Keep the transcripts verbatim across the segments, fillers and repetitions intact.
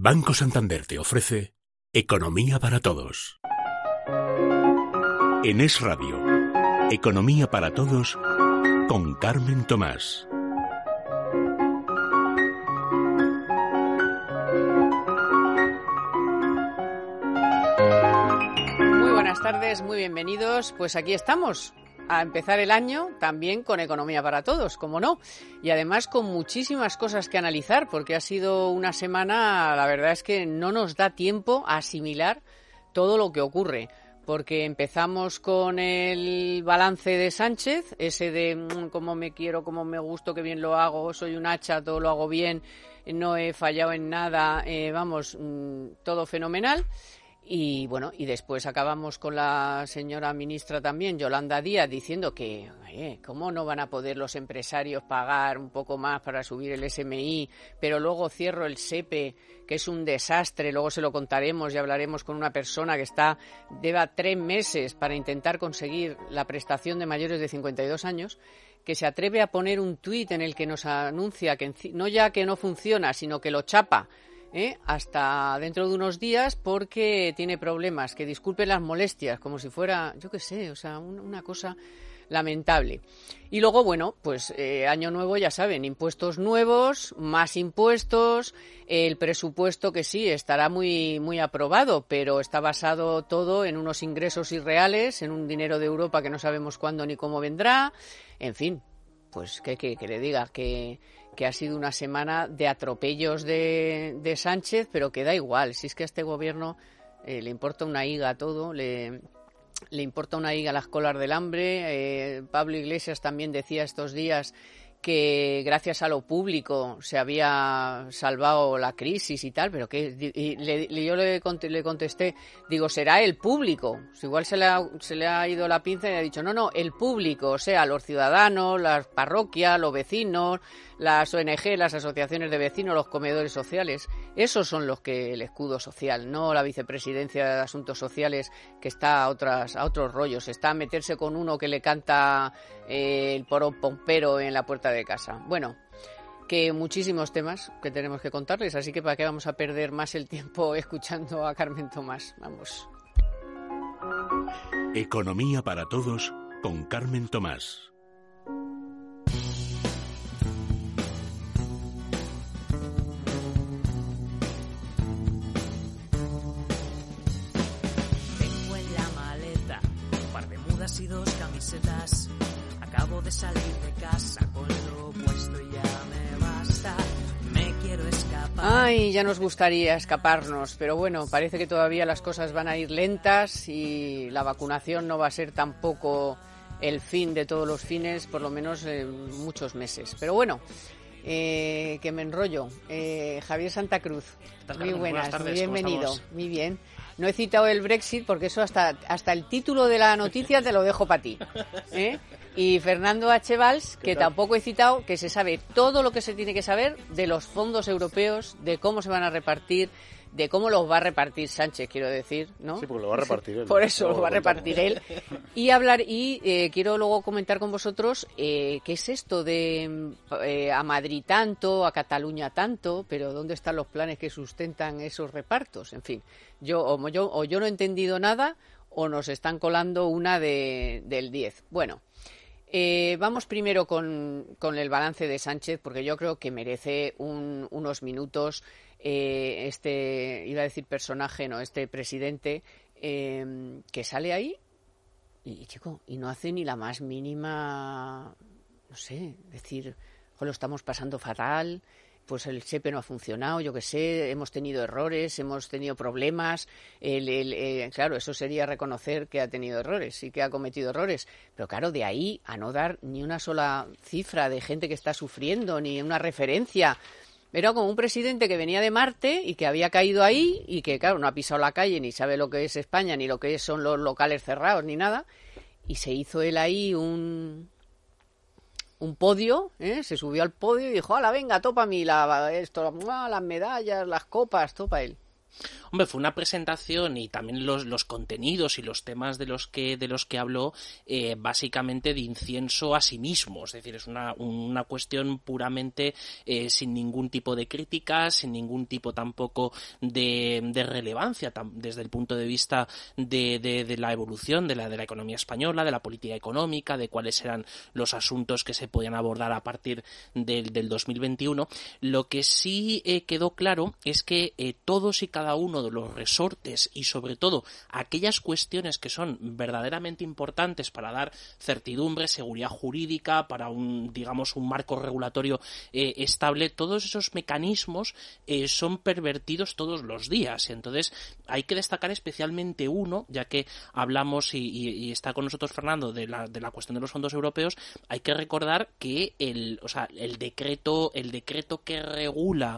Banco Santander te ofrece Economía para Todos. En Es Radio, Economía para Todos con Carmen Tomás. Muy buenas tardes, muy bienvenidos. Pues aquí estamos, a empezar el año también con Economía para Todos, como no, y además con muchísimas cosas que analizar, porque ha sido una semana, la verdad es que no nos da tiempo a asimilar todo lo que ocurre, porque empezamos con el balance de Sánchez, ese de mmm, cómo me quiero, cómo me gusto, qué bien lo hago, soy un hacha, todo lo hago bien, no he fallado en nada, eh, vamos, mmm, todo fenomenal. Y bueno, y después acabamos con la señora ministra también, Yolanda Díaz, diciendo que, oye, ¿cómo no van a poder los empresarios pagar un poco más para subir el S M I? Pero luego cierro el SEPE, que es un desastre, luego se lo contaremos y hablaremos con una persona que está, lleva tres meses para intentar conseguir la prestación de mayores de cincuenta y dos años, que se atreve a poner un tuit en el que nos anuncia que no ya que no funciona, sino que lo chapa, ¿Eh? hasta dentro de unos días porque tiene problemas, que disculpen las molestias, como si fuera, yo qué sé, o sea, un, una cosa lamentable. Y luego, bueno, pues eh, año nuevo, ya saben, impuestos nuevos, más impuestos, el presupuesto que sí, estará muy, muy aprobado, pero está basado todo en unos ingresos irreales, en un dinero de Europa que no sabemos cuándo ni cómo vendrá, en fin, pues que, que, que le diga que... que ha sido una semana de atropellos de, de Sánchez, pero que da igual, si es que a este gobierno eh, le importa una higa todo, le, le importa una higa las colas del hambre. eh, Pablo Iglesias también decía estos días que gracias a lo público se había salvado la crisis y tal, pero que y le, yo le, le contesté, digo, será el público, igual se le, ha, se le ha ido la pinza y ha dicho, no, no, el público, o sea, los ciudadanos, las parroquias, los vecinos, las O N G, las asociaciones de vecinos, los comedores sociales, esos son los que el escudo social, no la vicepresidencia de Asuntos Sociales, que está a, otras, a otros rollos, está a meterse con uno que le canta eh, el porón pompero en la puerta de casa. Bueno, que muchísimos temas que tenemos que contarles, así que para qué vamos a perder más el tiempo escuchando a Carmen Tomás. Vamos. Economía para Todos con Carmen Tomás. Tengo en la maleta un par de mudas y dos camisetas. Acabo de salir de casa con lo puesto y ya me basta. Me quiero escapar. Ay, ya nos gustaría escaparnos, pero bueno, parece que todavía las cosas van a ir lentas y la vacunación no va a ser tampoco el fin de todos los fines, por lo menos en muchos meses. Pero bueno, eh, que me enrollo. Eh, Javier Santa Cruz, muy buenas, buenas tardes, muy bienvenido, muy bien. No he citado el Brexit porque eso hasta hasta el título de la noticia te lo dejo para ti, ¿eh? Y Fernando H. Valls, que tampoco he citado, que se sabe todo lo que se tiene que saber de los fondos europeos, de cómo se van a repartir, de cómo los va a repartir Sánchez, quiero decir, ¿no? Sí, porque lo va a repartir él. Por eso lo va a repartir él. Y hablar y eh, quiero luego comentar con vosotros eh, qué es esto de eh, a Madrid tanto, a Cataluña tanto, pero dónde están los planes que sustentan esos repartos. En fin, yo o yo, o yo no he entendido nada o nos están colando una de, del diez. Bueno. Eh, vamos primero con, con el balance de Sánchez, porque yo creo que merece un, unos minutos eh, este, iba a decir personaje, no, este presidente eh, que sale ahí y, chico, y no hace ni la más mínima, no sé, decir, lo estamos pasando fatal, pues el SEPE no ha funcionado, yo qué sé, hemos tenido errores, hemos tenido problemas, el, el, el, claro, eso sería reconocer que ha tenido errores y que ha cometido errores, pero claro, de ahí a no dar ni una sola cifra de gente que está sufriendo, ni una referencia. Era como un presidente que venía de Marte y que había caído ahí y que, claro, no ha pisado la calle, ni sabe lo que es España, ni lo que son los locales cerrados, ni nada, y se hizo él ahí un... un podio, ¿eh? Se subió al podio y dijo, ¡hala, venga, topa a mí la, esto, las medallas, las copas, topa él! Hombre, fue una presentación y también los, los contenidos y los temas de los que de los que habló eh, básicamente de incienso a sí mismo. Es decir, es una, una cuestión puramente eh, sin ningún tipo de crítica, sin ningún tipo tampoco de, de relevancia tam, desde el punto de vista de, de, de la evolución de la, de la economía española, de la política económica, de cuáles eran los asuntos que se podían abordar a partir del, del dos mil veintiuno. Lo que sí eh, quedó claro es que eh, todos y cada uno de los resortes y sobre todo aquellas cuestiones que son verdaderamente importantes para dar certidumbre, seguridad jurídica, para un, digamos, un marco regulatorio eh, estable, todos esos mecanismos eh, son pervertidos todos los días. Entonces hay que destacar especialmente uno, ya que hablamos y, y, y está con nosotros Fernando de la, de la cuestión de los fondos europeos. Hay que recordar que el, o sea, el decreto, el decreto que regula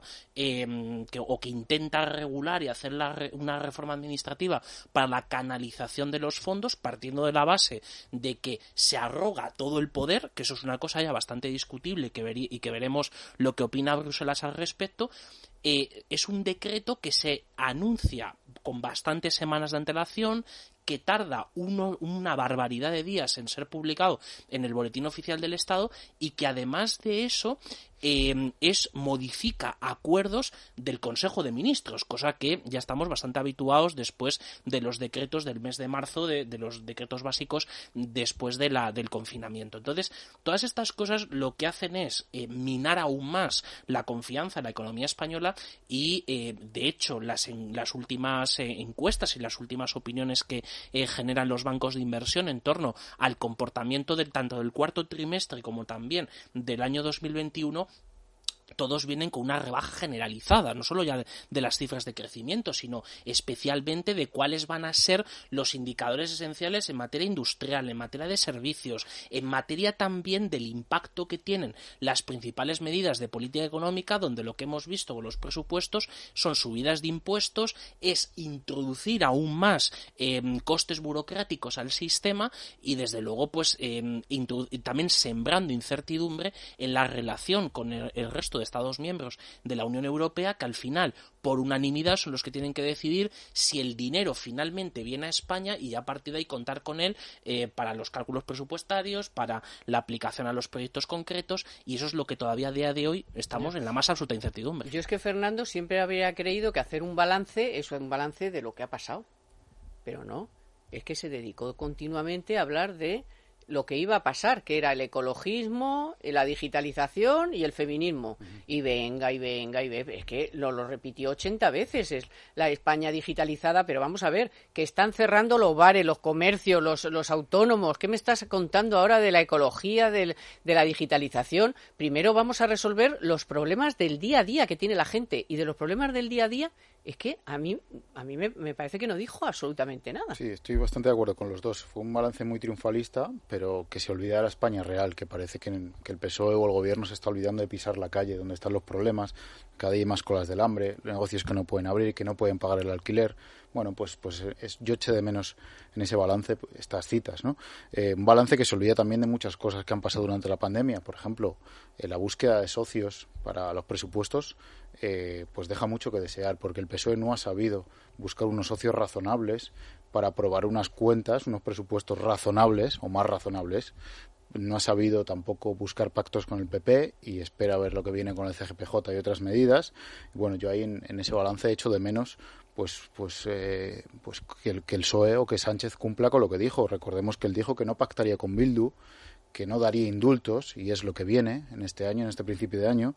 eh, que, o que intenta regular y hacer la, una reforma administrativa para la canalización de los fondos, partiendo de la base de que se arroga todo el poder, que eso es una cosa ya bastante discutible que veri- y que veremos lo que opina Bruselas al respecto. Eh, es un decreto que se anuncia con bastantes semanas de antelación, que tarda uno, una barbaridad de días en ser publicado en el Boletín Oficial del Estado y que además de eso eh, es modifica acuerdos del Consejo de Ministros, cosa que ya estamos bastante habituados después de los decretos del mes de marzo, de, de los decretos básicos después de la, del confinamiento. Entonces, todas estas cosas lo que hacen es eh, minar aún más la confianza en la economía española y, eh, de hecho, las, en, las últimas eh, encuestas y las últimas opiniones que eh, generan los bancos de inversión en torno al comportamiento del, tanto del cuarto trimestre como también del año dos mil veintiuno, todos vienen con una rebaja generalizada, no solo ya de, de las cifras de crecimiento, sino especialmente de cuáles van a ser los indicadores esenciales en materia industrial, en materia de servicios, en materia también del impacto que tienen las principales medidas de política económica, donde lo que hemos visto con los presupuestos son subidas de impuestos, es introducir aún más eh, costes burocráticos al sistema y desde luego pues eh, introdu- también sembrando incertidumbre en la relación con el, el resto de Estados miembros de la Unión Europea, que al final por unanimidad son los que tienen que decidir si el dinero finalmente viene a España y ya a partir de ahí contar con él eh, para los cálculos presupuestarios, para la aplicación a los proyectos concretos, y eso es lo que todavía a día de hoy estamos en la más absoluta incertidumbre. Yo es que, Fernando, siempre habría creído que hacer un balance es un balance de lo que ha pasado, pero no, es que se dedicó continuamente a hablar de lo que iba a pasar, que era el ecologismo, la digitalización y el feminismo. Uh-huh. Y venga, y venga, y venga. Es que lo, lo repitió ochenta veces. Es la España digitalizada, pero vamos a ver, que están cerrando los bares, los comercios, los, los autónomos. ¿Qué me estás contando ahora de la ecología, del, de la digitalización? Primero vamos a resolver los problemas del día a día que tiene la gente. Y de los problemas del día a día, es que a mí, a mí me, me parece que no dijo absolutamente nada. Sí, estoy bastante de acuerdo con los dos. Fue un balance muy triunfalista, pero que se olvida de la España real, que parece que, que el P S O E o el gobierno se está olvidando de pisar la calle, donde están los problemas. Cada día hay más colas del hambre, negocios que no pueden abrir, que no pueden pagar el alquiler. Bueno, pues pues es, yo eché de menos en ese balance estas citas, ¿no? Eh, un balance que se olvida también de muchas cosas que han pasado durante la pandemia. Por ejemplo, eh, la búsqueda de socios para los presupuestos eh, pues deja mucho que desear, porque el P S O E no ha sabido buscar unos socios razonables para aprobar unas cuentas, unos presupuestos razonables o más razonables. No ha sabido tampoco buscar pactos con el P P y espera a ver lo que viene con el C G P J y otras medidas. Bueno, yo ahí en, en ese balance he hecho de menos pues pues eh, pues que el, que el P S O E o que Sánchez cumpla con lo que dijo. Recordemos que él dijo que no pactaría con Bildu, que no daría indultos, y es lo que viene en este año, en este principio de año.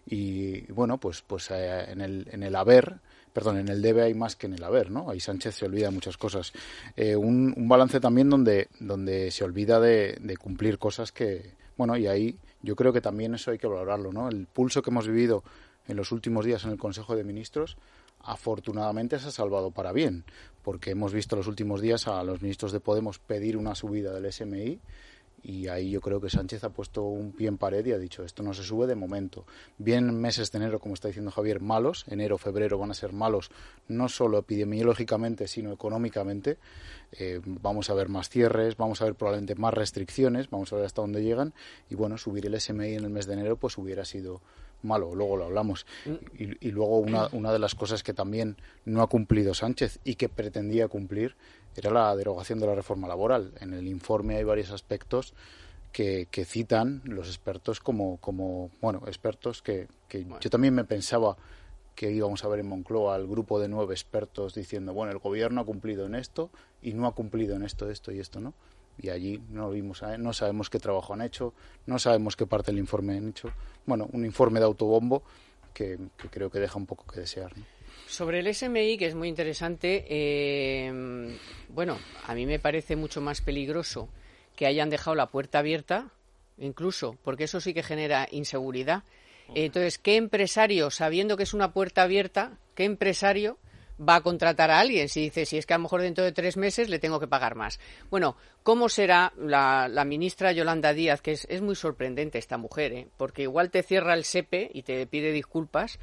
Y bueno, pues pues eh, en el en el haber, perdón, en el debe hay más que en el haber, ¿no? Ahí Sánchez se olvida de muchas cosas. Eh, un, un balance también donde donde se olvida de, de cumplir cosas que, bueno, y ahí yo creo que también eso hay que valorarlo, ¿no? El pulso que hemos vivido en los últimos días en el Consejo de Ministros, afortunadamente se ha salvado para bien, porque hemos visto los últimos días a los ministros de Podemos pedir una subida del S M I, y ahí yo creo que Sánchez ha puesto un pie en pared y ha dicho esto no se sube de momento. Vienen meses de enero, como está diciendo Javier, malos. Enero, febrero van a ser malos, no solo epidemiológicamente, sino económicamente. Eh, vamos a ver más cierres, vamos a ver probablemente más restricciones, vamos a ver hasta dónde llegan. Y bueno, subir el S M I en el mes de enero pues hubiera sido malo, luego lo hablamos. Y, y luego una, una de las cosas que también no ha cumplido Sánchez y que pretendía cumplir era la derogación de la reforma laboral. En el informe hay varios aspectos que, que citan los expertos como, como bueno, expertos que, que bueno. Yo también me pensaba que íbamos a ver en Moncloa al grupo de nueve expertos diciendo, bueno, el gobierno ha cumplido en esto y no ha cumplido en esto, esto y esto, ¿no? Y allí no lo vimos, no sabemos qué trabajo han hecho, no sabemos qué parte del informe han hecho. Bueno, un informe de autobombo que, que creo que deja un poco que desear, ¿no? Sobre el S M I, que es muy interesante, eh, bueno, a mí me parece mucho más peligroso que hayan dejado la puerta abierta, incluso, porque eso sí que genera inseguridad. Entonces, ¿qué empresario, sabiendo que es una puerta abierta, qué empresario va a contratar a alguien si dice, si es que a lo mejor dentro de tres meses le tengo que pagar más? Bueno, ¿cómo será la, la ministra Yolanda Díaz? Que es, es muy sorprendente esta mujer, ¿eh? Porque igual te cierra el SEPE y te pide disculpas,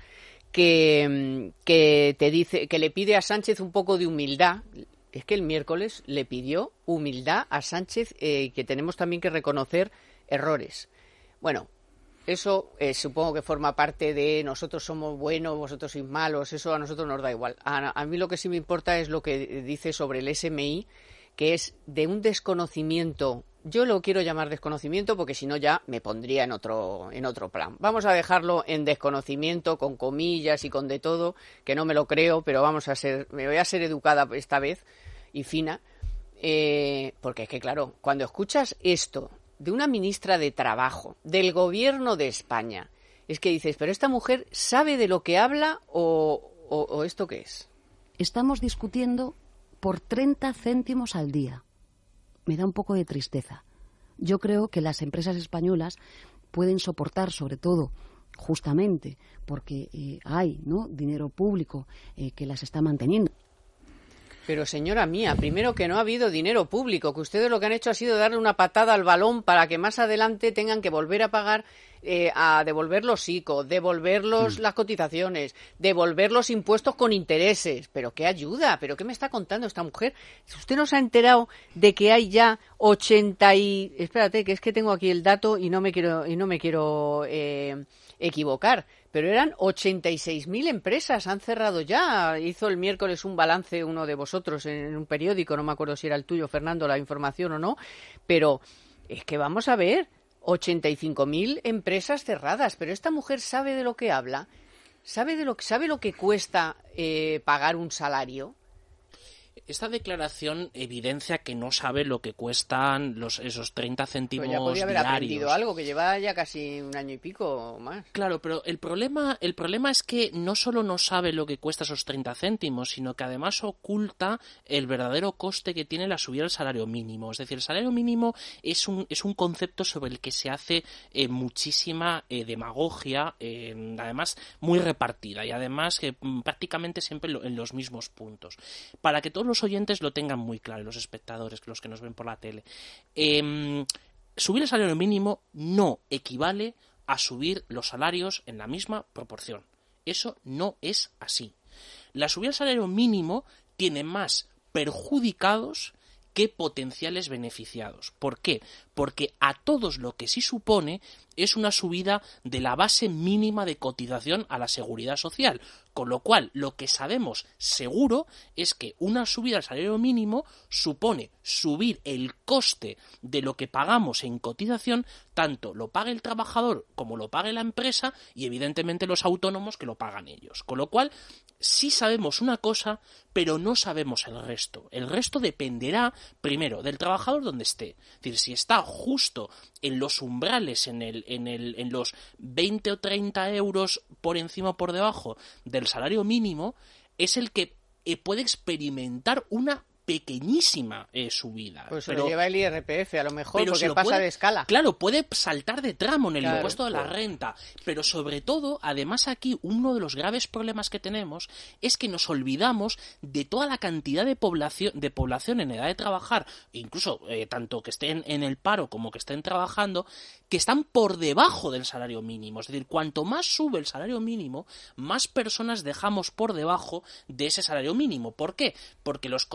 que, que te dice, que le pide a Sánchez un poco de humildad. Es que el miércoles le pidió humildad a Sánchez, eh, que tenemos también que reconocer errores. Bueno, eso eh, supongo que forma parte de nosotros somos buenos, vosotros sois malos, eso a nosotros nos da igual. A, a mí lo que sí me importa es lo que dice sobre el S M I, que es de un desconocimiento. Yo lo quiero llamar desconocimiento porque si no ya me pondría en otro, en otro plan. Vamos a dejarlo en desconocimiento, con comillas y con de todo, que no me lo creo, pero vamos a ser, me voy a ser educada esta vez y fina, eh, porque es que claro, cuando escuchas esto de una ministra de Trabajo, del Gobierno de España, es que dices, ¿pero esta mujer sabe de lo que habla o, o, o esto qué es? Estamos discutiendo por treinta céntimos al día. Me da un poco de tristeza. Yo creo que las empresas españolas pueden soportar, sobre todo, justamente, porque eh, hay, ¿no?, dinero público eh, que las está manteniendo. Pero señora mía, primero que no ha habido dinero público, que ustedes lo que han hecho ha sido darle una patada al balón para que más adelante tengan que volver a pagar, eh, a devolver los I C O, devolver los, mm. las cotizaciones, devolver los impuestos con intereses. ¿Pero qué ayuda? ¿Pero qué me está contando esta mujer? ¿Usted no se ha enterado de que hay ya ochenta y... Espérate, que es que tengo aquí el dato y no me quiero, y no me quiero eh, equivocar. Pero eran ochenta y seis mil empresas, han cerrado ya. Hizo el miércoles un balance uno de vosotros en un periódico, no me acuerdo si era el tuyo, Fernando, la información o no, pero es que vamos a ver, ochenta y cinco mil empresas cerradas, pero esta mujer sabe de lo que habla, sabe de lo que sabe lo que cuesta eh, pagar un salario. Esta declaración evidencia que no sabe lo que cuestan los esos treinta céntimos diarios. Pero ya podría haber diarios. aprendido algo, que lleva ya casi un año y pico o más. Claro, pero el problema, el problema es que no solo no sabe lo que cuesta esos treinta céntimos, sino que además oculta el verdadero coste que tiene la subida del salario mínimo. Es decir, el salario mínimo es un, es un concepto sobre el que se hace eh, muchísima eh, demagogia, eh, además muy repartida y además eh, prácticamente siempre en los mismos puntos. Para que todos los oyentes lo tengan muy claro, los espectadores, los que nos ven por la tele. Eh, subir el salario mínimo no equivale a subir los salarios en la misma proporción. Eso no es así. La subida del salario mínimo tiene más perjudicados que potenciales beneficiados. ¿Por qué? Porque a todos lo que sí supone es una subida de la base mínima de cotización a la seguridad social, con lo cual lo que sabemos seguro es que una subida al salario mínimo supone subir el coste de lo que pagamos en cotización, tanto lo pague el trabajador como lo pague la empresa y evidentemente los autónomos que lo pagan ellos, con lo cual sí sabemos una cosa, pero no sabemos el resto. El resto dependerá, primero, del trabajador donde esté. Es decir, si está justo en los umbrales, en el, en el, en los veinte o treinta euros por encima o por debajo del salario mínimo, es el que eh, puede experimentar una pequeñísima eh, subida. Pues se pero, lo lleva el I R P F a lo mejor, porque lo pasa puede, de escala. Claro, puede saltar de tramo en el claro, impuesto de la claro. renta, pero sobre todo, además aquí, uno de los graves problemas que tenemos es que nos olvidamos de toda la cantidad de población, de población en edad de trabajar, incluso eh, tanto que estén en el paro como que estén trabajando, que están por debajo del salario mínimo. Es decir, cuanto más sube el salario mínimo, más personas dejamos por debajo de ese salario mínimo. ¿Por qué? Porque los contratos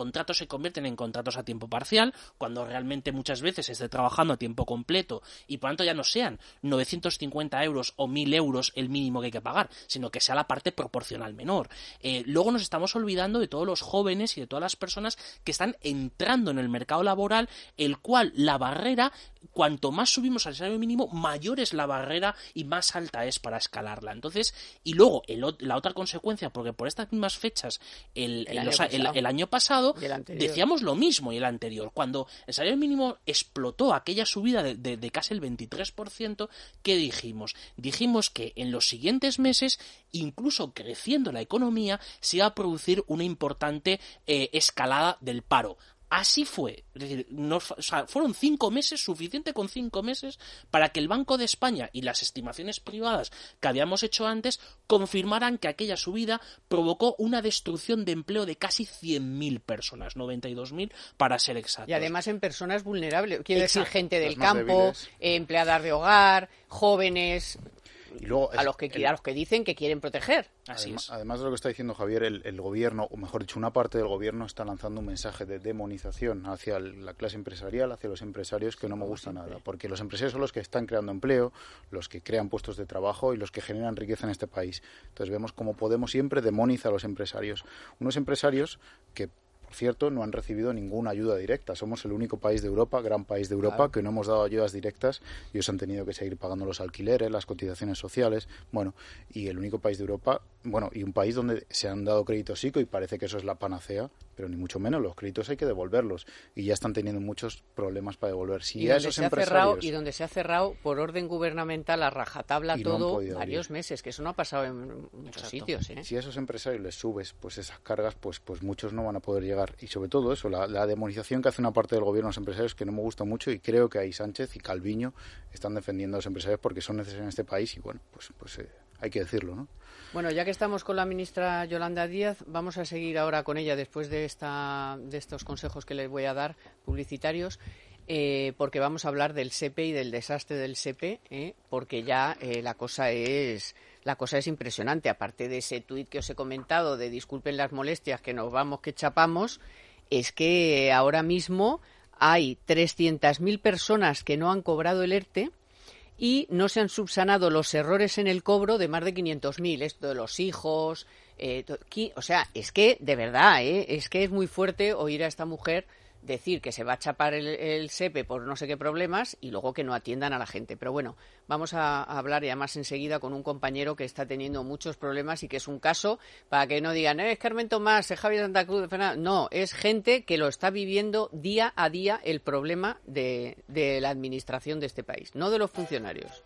se convierten en contratos a tiempo parcial, cuando realmente muchas veces esté trabajando a tiempo completo y por tanto ya no sean novecientos cincuenta euros o mil euros el mínimo que hay que pagar, sino que sea la parte proporcional menor. Eh, luego nos estamos olvidando de todos los jóvenes y de todas las personas que están entrando en el mercado laboral, el cual la barrera, cuanto más subimos al salario mínimo, mayor es la barrera y más alta es para escalarla. Entonces, y luego el, la otra consecuencia, porque por estas mismas fechas el, el, el, año, los, pasado. El, el año pasado decíamos lo mismo y el anterior, cuando el salario mínimo explotó aquella subida de, de, de casi el veintitrés por ciento, ¿qué dijimos? Dijimos que en los siguientes meses, incluso creciendo la economía, se iba a producir una importante eh, escalada del paro. Así fue, es decir, nos, o sea, fueron cinco meses, suficiente con cinco meses para que el Banco de España y las estimaciones privadas que habíamos hecho antes confirmaran que aquella subida provocó una destrucción de empleo de casi cien mil personas, noventa y dos mil para ser exactos. Y además en personas vulnerables, quiero Exacto. decir, gente del campo, eh, empleadas de hogar, jóvenes... Y luego a los que el, a los que dicen que quieren proteger. Así además, es. Además de lo que está diciendo Javier, el, el gobierno, o mejor dicho, una parte del gobierno está lanzando un mensaje de demonización hacia la clase empresarial, hacia los empresarios, que no me gusta nada, porque los empresarios son los que están creando empleo, los que crean puestos de trabajo y los que generan riqueza en este país. Entonces vemos cómo Podemos siempre demoniza a los empresarios. Unos empresarios que, por cierto, no han recibido ninguna ayuda directa. Somos el único país de Europa, gran país de Europa, claro, que no hemos dado ayudas directas y ellos han tenido que seguir pagando los alquileres, las cotizaciones sociales, bueno, y el único país de Europa, bueno, y un país donde se han dado créditos ICO y parece que eso es la panacea, pero ni mucho menos, los créditos hay que devolverlos y ya están teniendo muchos problemas para devolver. Si y, a donde esos se ha empresarios... cerrado, y donde se ha cerrado por orden gubernamental a rajatabla todo no varios abrir. meses, que eso no ha pasado en muchos Exacto. sitios. ¿eh? Si a esos empresarios les subes pues esas cargas, pues, pues muchos no van a poder llegar. Y sobre todo eso, la, la demonización que hace una parte del gobierno a los empresarios, que no me gusta mucho, y creo que ahí Sánchez y Calviño están defendiendo a los empresarios porque son necesarios en este país y bueno, pues, pues eh, hay que decirlo, ¿no? Bueno, ya que estamos con la ministra Yolanda Díaz, vamos a seguir ahora con ella después de esta de estos consejos que les voy a dar publicitarios, eh, porque vamos a hablar del SEPE y del desastre del SEPE, eh, porque ya eh, la cosa es la cosa es impresionante. Aparte de ese tuit que os he comentado de disculpen las molestias, que nos vamos, que chapamos, es que ahora mismo hay trescientas mil personas que no han cobrado el ERTE y no se han subsanado los errores en el cobro de más de quinientos mil, esto de los hijos, eh, to, qui, o sea, es que, de verdad, eh, es que es muy fuerte oír a esta mujer decir que se va a chapar el, el SEPE por no sé qué problemas y luego que no atiendan a la gente. Pero bueno, vamos a, a hablar y además enseguida con un compañero que está teniendo muchos problemas y que es un caso para que no digan, eh, es Carmen Tomás, es Javier Santa Cruz, Fernando. No, es gente que lo está viviendo día a día el problema de, de la administración de este país, no de los funcionarios.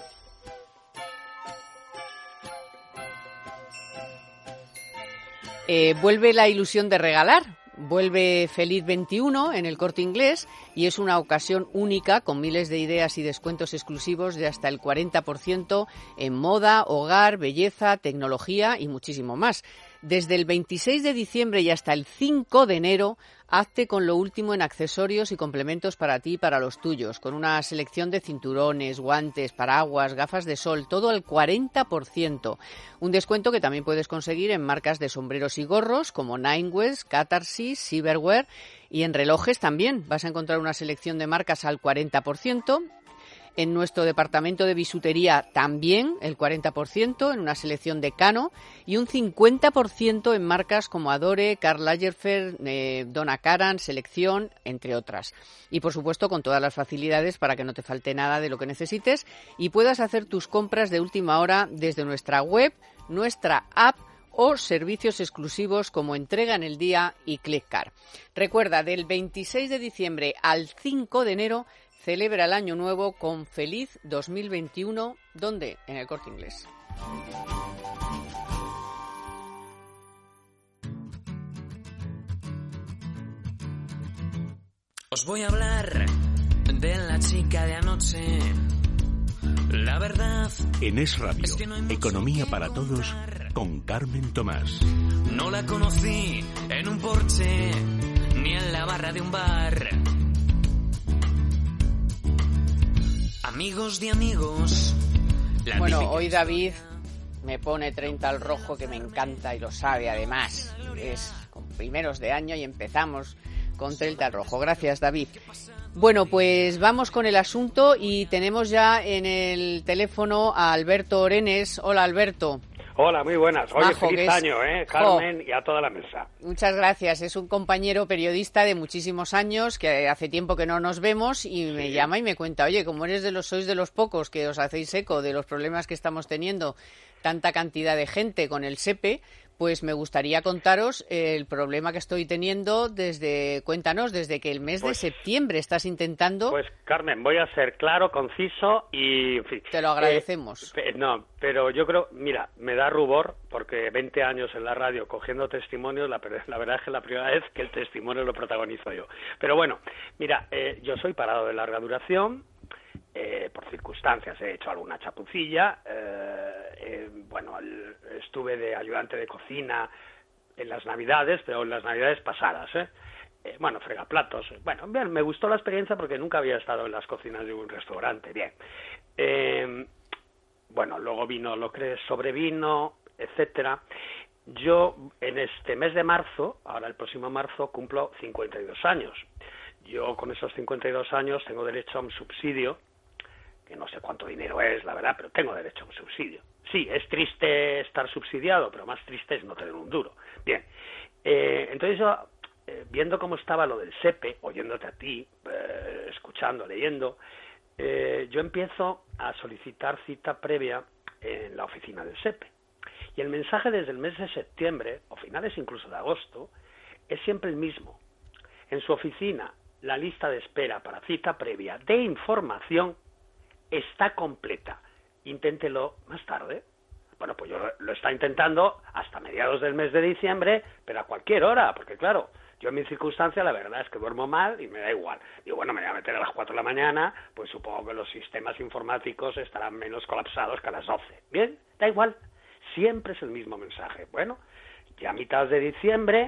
Eh, vuelve la ilusión de regalar. Vuelve Feliz veintiuno en el Corte Inglés y es una ocasión única con miles de ideas y descuentos exclusivos de hasta el cuarenta por ciento en moda, hogar, belleza, tecnología y muchísimo más. Desde el veintiséis de diciembre y hasta el cinco de enero, hazte con lo último en accesorios y complementos para ti y para los tuyos, con una selección de cinturones, guantes, paraguas, gafas de sol, todo al cuarenta por ciento. Un descuento que también puedes conseguir en marcas de sombreros y gorros como Nine West, Catarsis, Cyberwear, y en relojes también vas a encontrar una selección de marcas al cuarenta por ciento. En nuestro departamento de bisutería también el cuarenta por ciento en una selección de Cano y un cincuenta por ciento en marcas como Adore, Karl Lagerfeld, eh, Donna Karan, Selección, entre otras. Y por supuesto con todas las facilidades para que no te falte nada de lo que necesites y puedas hacer tus compras de última hora desde nuestra web, nuestra app o servicios exclusivos como entrega en el día y Clickcar. Recuerda, del veintiséis de diciembre al cinco de enero celebra el Año Nuevo con Feliz dos mil veintiuno. ¿Dónde? En el Corte Inglés. Os voy a hablar de la chica de anoche. La verdad en Es Radio, es que no Economía para Todos, con Carmen Tomás. No la conocí en un porche, ni en la barra de un bar. Amigos de amigos. Bueno, hoy David me pone treinta al rojo, que me encanta y lo sabe además. Es con primeros de año y empezamos Con Celta Rojo. Gracias, David. Bueno, pues vamos con el asunto y tenemos ya en el teléfono a Alberto Orenes. Hola, Alberto. Hola, muy buenas. Oye, Majo, feliz es... año, ¿eh? Carmen, jo. Y a toda la mesa. Muchas gracias. Es un compañero periodista de muchísimos años, que hace tiempo que no nos vemos, y me sí. llama y me cuenta, oye, como eres de los, sois de los pocos que os hacéis eco de los problemas que estamos teniendo, tanta cantidad de gente con el SEPE, pues me gustaría contaros el problema que estoy teniendo desde, cuéntanos, desde que el mes pues, de septiembre estás intentando... Pues, Carmen, voy a ser claro, conciso y... En fin, te lo agradecemos. Eh, no, pero yo creo, mira, me da rubor, porque veinte años en la radio cogiendo testimonios, la, la verdad es que es la primera vez que el testimonio lo protagonizo yo. Pero bueno, mira, eh, yo soy parado de larga duración, Eh, por circunstancias he hecho alguna chapucilla, eh, eh, bueno, el, estuve de ayudante de cocina en las Navidades, pero en las Navidades pasadas, ¿eh? Eh, bueno, fregaplatos, bueno, bien, me gustó la experiencia porque nunca había estado en las cocinas de un restaurante, bien. Eh, bueno, luego vino lo que sobrevino, etcétera. Yo en este mes de marzo, ahora el próximo marzo, cumplo cincuenta y dos años. Yo con esos cincuenta y dos años tengo derecho a un subsidio, que no sé cuánto dinero es, la verdad, pero tengo derecho a un subsidio. Sí, es triste estar subsidiado, pero más triste es no tener un duro. Bien, eh, entonces yo, eh, viendo cómo estaba lo del SEPE, oyéndote a ti, eh, escuchando, leyendo, eh, yo empiezo a solicitar cita previa en la oficina del SEPE. Y el mensaje desde el mes de septiembre, o finales incluso de agosto, es siempre el mismo. En su oficina, la lista de espera para cita previa de información está completa. Inténtelo más tarde. Bueno, pues yo lo está intentando hasta mediados del mes de diciembre, pero a cualquier hora, porque claro, yo en mi circunstancia la verdad es que duermo mal y me da igual. Digo, bueno, me voy a meter a las cuatro de la mañana, pues supongo que los sistemas informáticos estarán menos colapsados que a las doce. Bien, da igual. Siempre es el mismo mensaje. Bueno, ya a mitad de diciembre,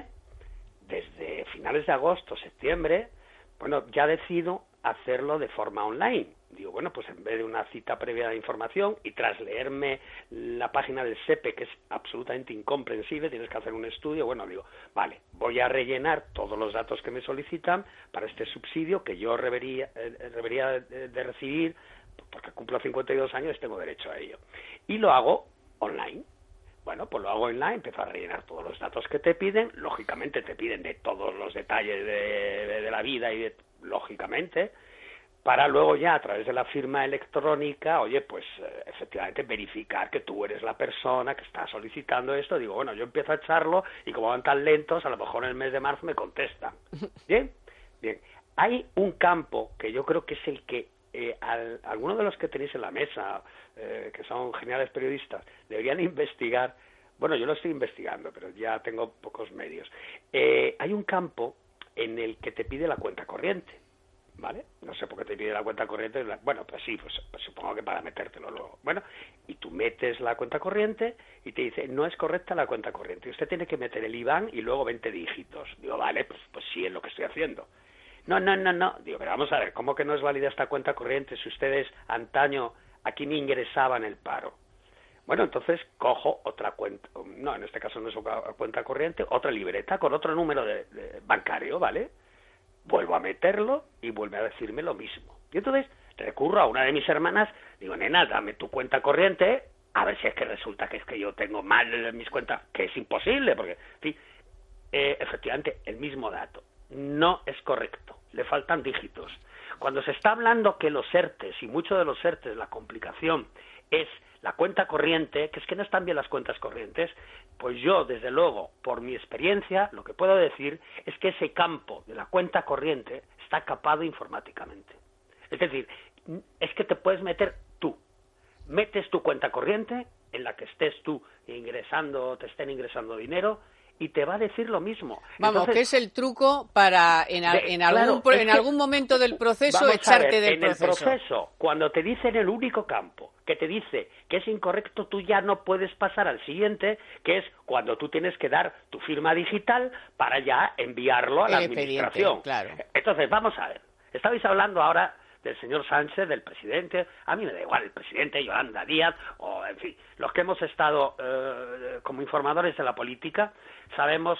desde finales de agosto, septiembre, bueno, ya decido hacerlo de forma online. Digo, bueno, pues en vez de una cita previa de información y tras leerme la página del SEPE, que es absolutamente incomprensible, tienes que hacer un estudio, bueno, digo, vale, voy a rellenar todos los datos que me solicitan para este subsidio que yo debería, eh, debería de, de recibir, porque cumplo cincuenta y dos años y tengo derecho a ello. Y lo hago online. Bueno, pues lo hago online, empiezo a rellenar todos los datos que te piden, lógicamente te piden de todos los detalles de, de, de la vida y de, lógicamente, para luego ya a través de la firma electrónica, oye, pues eh, efectivamente verificar que tú eres la persona que está solicitando esto. Digo, bueno, yo empiezo a echarlo y como van tan lentos, a lo mejor en el mes de marzo me contestan. Bien, bien. Hay un campo que yo creo que es el que eh, al, algunos de los que tenéis en la mesa, eh, que son geniales periodistas, deberían investigar. Bueno, yo lo estoy investigando, pero ya tengo pocos medios. Eh, hay un campo en el que te pide la cuenta corriente, ¿vale? No sé por qué te pide la cuenta corriente. Bueno, pues sí, pues, pues supongo que para metértelo luego. Bueno, y tú metes la cuenta corriente y te dice, no es correcta la cuenta corriente. Y usted tiene que meter el I B A N y luego veinte dígitos. Digo, vale, pues, pues sí es lo que estoy haciendo. No, no, no, no. Digo, pero vamos a ver, ¿cómo que no es válida esta cuenta corriente si ustedes antaño aquí me ingresaban el paro? Bueno, entonces cojo otra cuenta, no, en este caso no es una cuenta corriente, otra libreta con otro número de, de bancario, ¿vale? Vuelvo a meterlo y vuelve a decirme lo mismo. Y entonces recurro a una de mis hermanas, digo, nena, dame tu cuenta corriente, a ver si es que resulta que es que yo tengo mal mis cuentas, que es imposible, porque, en fin, eh, efectivamente, el mismo dato. No es correcto, le faltan dígitos. Cuando se está hablando que los ERTES, y muchos de los ERTES, la complicación es la cuenta corriente, que es que no están bien las cuentas corrientes, pues yo, desde luego, por mi experiencia, lo que puedo decir es que ese campo de la cuenta corriente está capado informáticamente. Es decir, es que te puedes meter tú. Metes tu cuenta corriente, en la que estés tú ingresando, te estén ingresando dinero, y te va a decir lo mismo. Vamos, Entonces, que es el truco para en, a, de, en, claro, algún, en que, algún momento del proceso echarte ver, del en proceso. En el proceso, cuando te dicen el único campo que te dice que es incorrecto, tú ya no puedes pasar al siguiente, que es cuando tú tienes que dar tu firma digital para ya enviarlo a la el administración. Claro. Entonces, vamos a ver. Estabais hablando ahora del señor Sánchez, del presidente. A mí me da igual el presidente, Yolanda Díaz, o en fin, los que hemos estado eh, como informadores de la política, sabemos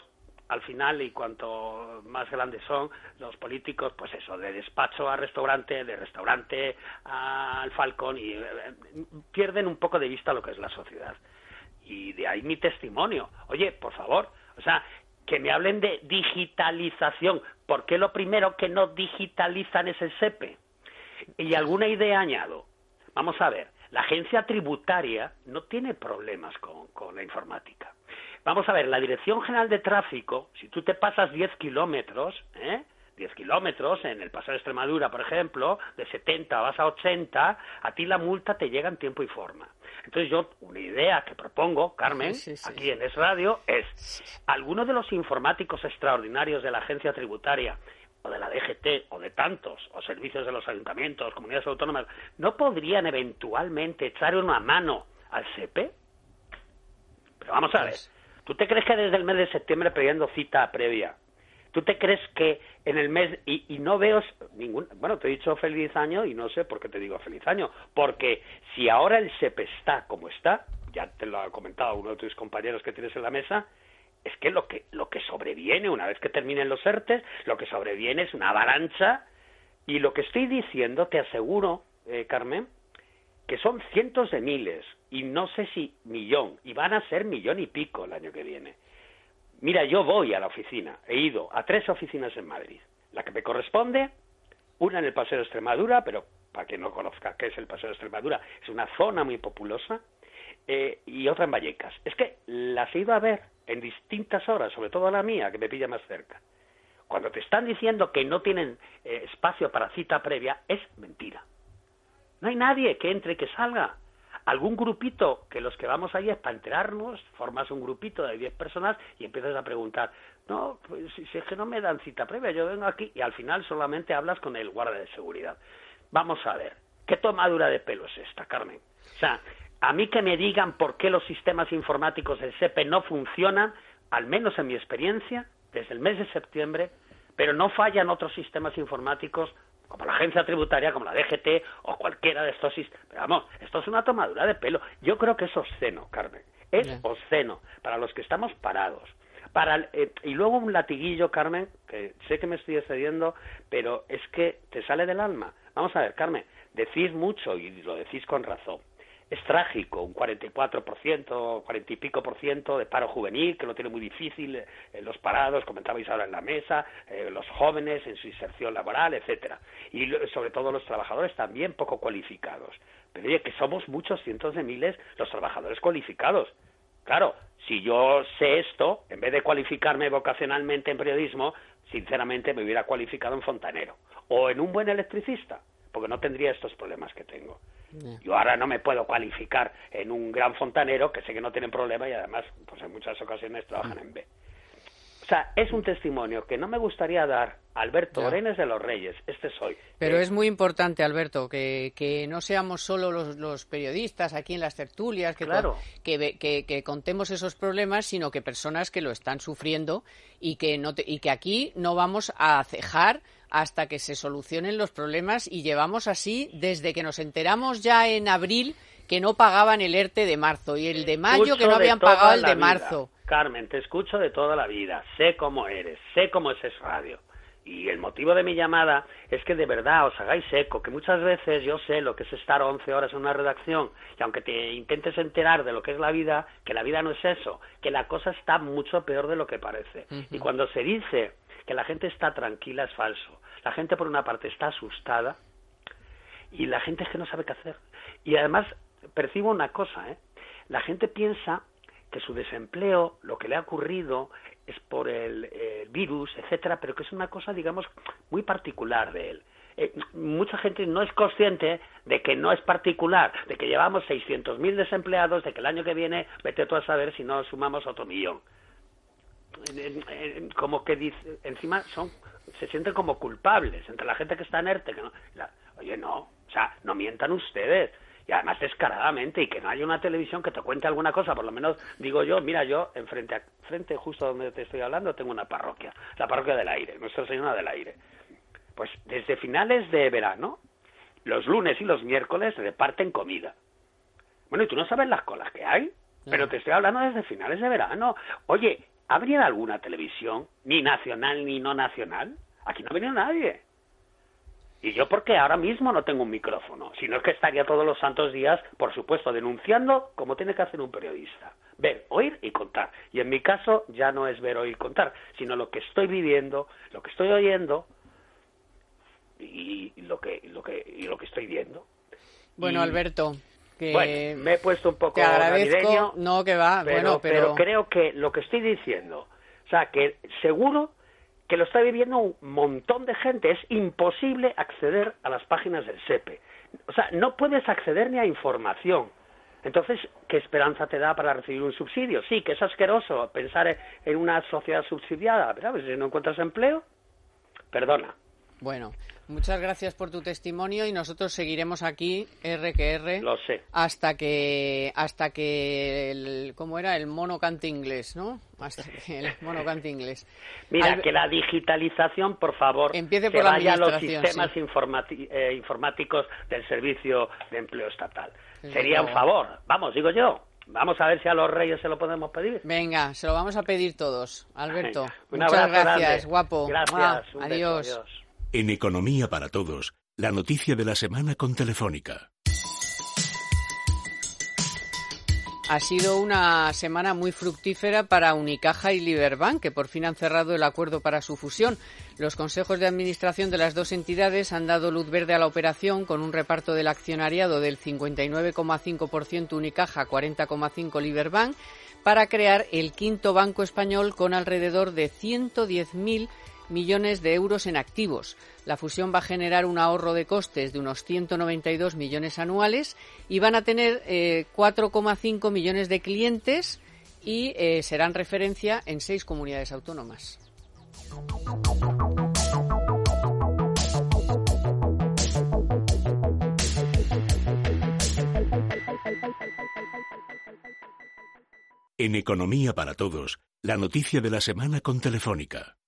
al final, y cuanto más grandes son los políticos, pues eso, de despacho a restaurante, de restaurante al Falcón, y eh, pierden un poco de vista lo que es la sociedad. Y de ahí mi testimonio. Oye, por favor, o sea, que me hablen de digitalización. ¿Por qué lo primero que no digitalizan es el S E P E? Y alguna idea añado. Vamos a ver, la agencia tributaria no tiene problemas con, con la informática. Vamos a ver, la Dirección General de Tráfico, si tú te pasas diez kilómetros, ¿eh? diez kilómetros en el Paseo de Extremadura, por ejemplo, de setenta vas a ochenta, a ti la multa te llega en tiempo y forma. Entonces yo, una idea que propongo, Carmen, sí, sí, sí. aquí en Es Radio, es algunos de los informáticos extraordinarios de la agencia tributaria, o de la D G T, o de tantos, o servicios de los ayuntamientos, comunidades autónomas, ¿no podrían eventualmente echar una mano al S E P E? Pero vamos a ver, ¿tú te crees que desde el mes de septiembre pidiendo cita previa? ¿Tú te crees que en el mes, y, y no veo ningún, bueno, te he dicho feliz año y no sé por qué te digo feliz año, porque si ahora el S E P E está como está, ya te lo ha comentado uno de tus compañeros que tienes en la mesa, es que lo que lo que sobreviene, una vez que terminen los ERTES, lo que sobreviene es una avalancha, y lo que estoy diciendo, te aseguro, eh, Carmen, que son cientos de miles, y no sé si millón, y van a ser millón y pico el año que viene. Mira, yo voy a la oficina, he ido a tres oficinas en Madrid. La que me corresponde, una en el Paseo de Extremadura, pero para quien no conozca qué es el Paseo de Extremadura, es una zona muy populosa, eh, y otra en Vallecas. Es que las he ido a ver en distintas horas, sobre todo la mía, que me pilla más cerca. Cuando te están diciendo que no tienen eh, espacio para cita previa, es mentira. No hay nadie que entre y que salga. Algún grupito, que los que vamos allí es para enterarnos, formas un grupito de diez personas y empiezas a preguntar, no, pues si es que no me dan cita previa, yo vengo aquí, y al final solamente hablas con el guardia de seguridad. Vamos a ver, ¿qué tomadura de pelo es esta, Carmen? O sea, a mí que me digan por qué los sistemas informáticos del S E P E no funcionan, al menos en mi experiencia, desde el mes de septiembre, pero no fallan otros sistemas informáticos como la agencia tributaria, como la D G T o cualquiera de estos sistemas. Pero vamos, esto es una tomadura de pelo. Yo creo que es obsceno, Carmen. Es yeah. obsceno para los que estamos parados. Para eh, y luego un latiguillo, Carmen, que sé que me estoy excediendo, pero es que te sale del alma. Vamos a ver, Carmen, decís mucho y lo decís con razón. Es trágico, un cuarenta y cuatro por ciento, cuarenta y pico por ciento de paro juvenil, que lo tiene muy difícil, eh, los parados, comentabais ahora en la mesa, eh, los jóvenes en su inserción laboral, etcétera. Y lo, sobre todo los trabajadores también poco cualificados. Pero oye, que somos muchos cientos de miles los trabajadores cualificados. Claro, si yo sé esto, en vez de cualificarme vocacionalmente en periodismo, sinceramente me hubiera cualificado en fontanero o en un buen electricista, porque no tendría estos problemas que tengo. Yo ahora no me puedo cualificar en un gran fontanero, que sé que no tienen problema y además pues en muchas ocasiones trabajan en B. O sea, es un testimonio que no me gustaría dar. Alberto ya. Orenes de los Reyes, este soy. Pero eh, es muy importante, Alberto, que, que no seamos solo los, los periodistas aquí en las tertulias, que, claro. con, que, que, que contemos esos problemas, sino que personas que lo están sufriendo y que, no te, y que aquí no vamos a cejar hasta que se solucionen los problemas, y llevamos así desde que nos enteramos ya en abril que no pagaban el ERTE de marzo y el de mayo que no habían pagado el de marzo. Carmen, te escucho de toda la vida, sé cómo eres, sé cómo es Es Radio. Y el motivo de mi llamada es que de verdad os hagáis eco, que muchas veces yo sé lo que es estar once horas en una redacción, y aunque te intentes enterar de lo que es la vida, que la vida no es eso, que la cosa está mucho peor de lo que parece. Uh-huh. Y cuando se dice que la gente está tranquila, es falso. La gente, por una parte, está asustada, y la gente es que no sabe qué hacer. Y además, percibo una cosa, ¿eh? La gente piensa que su desempleo, lo que le ha ocurrido, es por el, el virus, etcétera, pero que es una cosa, digamos, muy particular de él. Eh, mucha gente no es consciente de que no es particular, de que llevamos seiscientos mil desempleados, de que el año que viene, vete tú a saber si no sumamos otro millón. Como que dice, encima son se sienten como culpables entre la gente que está en ERTE, que no, la, oye, no, o sea, no mientan ustedes, y además descaradamente, y que no haya una televisión que te cuente alguna cosa. Por lo menos digo yo, mira, yo en frente a, frente justo donde te estoy hablando tengo una parroquia, la parroquia del Aire, Nuestra Señora del Aire. Pues desde finales de verano, los lunes y los miércoles reparten comida. Bueno, y tú no sabes las colas que hay, pero te estoy hablando desde finales de verano. Oye, ¿habría alguna televisión, ni nacional ni no nacional? Aquí no ha venido nadie. Y yo porque ahora mismo no tengo un micrófono, sino es que estaría todos los santos días, por supuesto, denunciando como tiene que hacer un periodista. Ver, oír y contar. Y en mi caso ya no es ver, oír, contar, sino lo que estoy viviendo, lo que estoy oyendo y, y lo que lo que y lo que estoy viendo. Bueno, y, Alberto, que bueno, me he puesto un poco te agradezco, navideño, no que va, pero, bueno, pero... pero creo que lo que estoy diciendo, o sea, que seguro que lo está viviendo un montón de gente. Es imposible acceder a las páginas del S E P E. O sea, no puedes acceder ni a información. Entonces, ¿qué esperanza te da para recibir un subsidio? Sí, que es asqueroso pensar en una sociedad subsidiada, pero si no encuentras empleo, perdona. Bueno, muchas gracias por tu testimonio y nosotros seguiremos aquí, R que R, Lo sé. hasta que, hasta que el, ¿cómo era? El mono cante inglés, ¿no? Hasta que el mono cante inglés. Mira, Al... que la digitalización, por favor, empiece se por la vaya a los administración, sistemas sí. informati- eh, informáticos del Servicio de Empleo Estatal. Desde Sería luego. un favor, vamos, digo yo. Vamos a ver si a los reyes se lo podemos pedir. Venga, se lo vamos a pedir todos. Alberto, Un muchas abrazo gracias, grande. guapo. Gracias, Ah, un beso, adiós. adiós. En Economía para Todos, la noticia de la semana con Telefónica. Ha sido una semana muy fructífera para Unicaja y Liberbank, que por fin han cerrado el acuerdo para su fusión. Los consejos de administración de las dos entidades han dado luz verde a la operación con un reparto del accionariado del cincuenta y nueve coma cinco por ciento Unicaja, cuarenta coma cinco por ciento Liberbank, para crear el quinto banco español con alrededor de ciento diez mil millones de euros en activos. La fusión va a generar un ahorro de costes de unos ciento noventa y dos millones anuales y van a tener eh, cuatro coma cinco millones de clientes y eh, serán referencia en seis comunidades autónomas. En Economía para Todos, la noticia de la semana con Telefónica.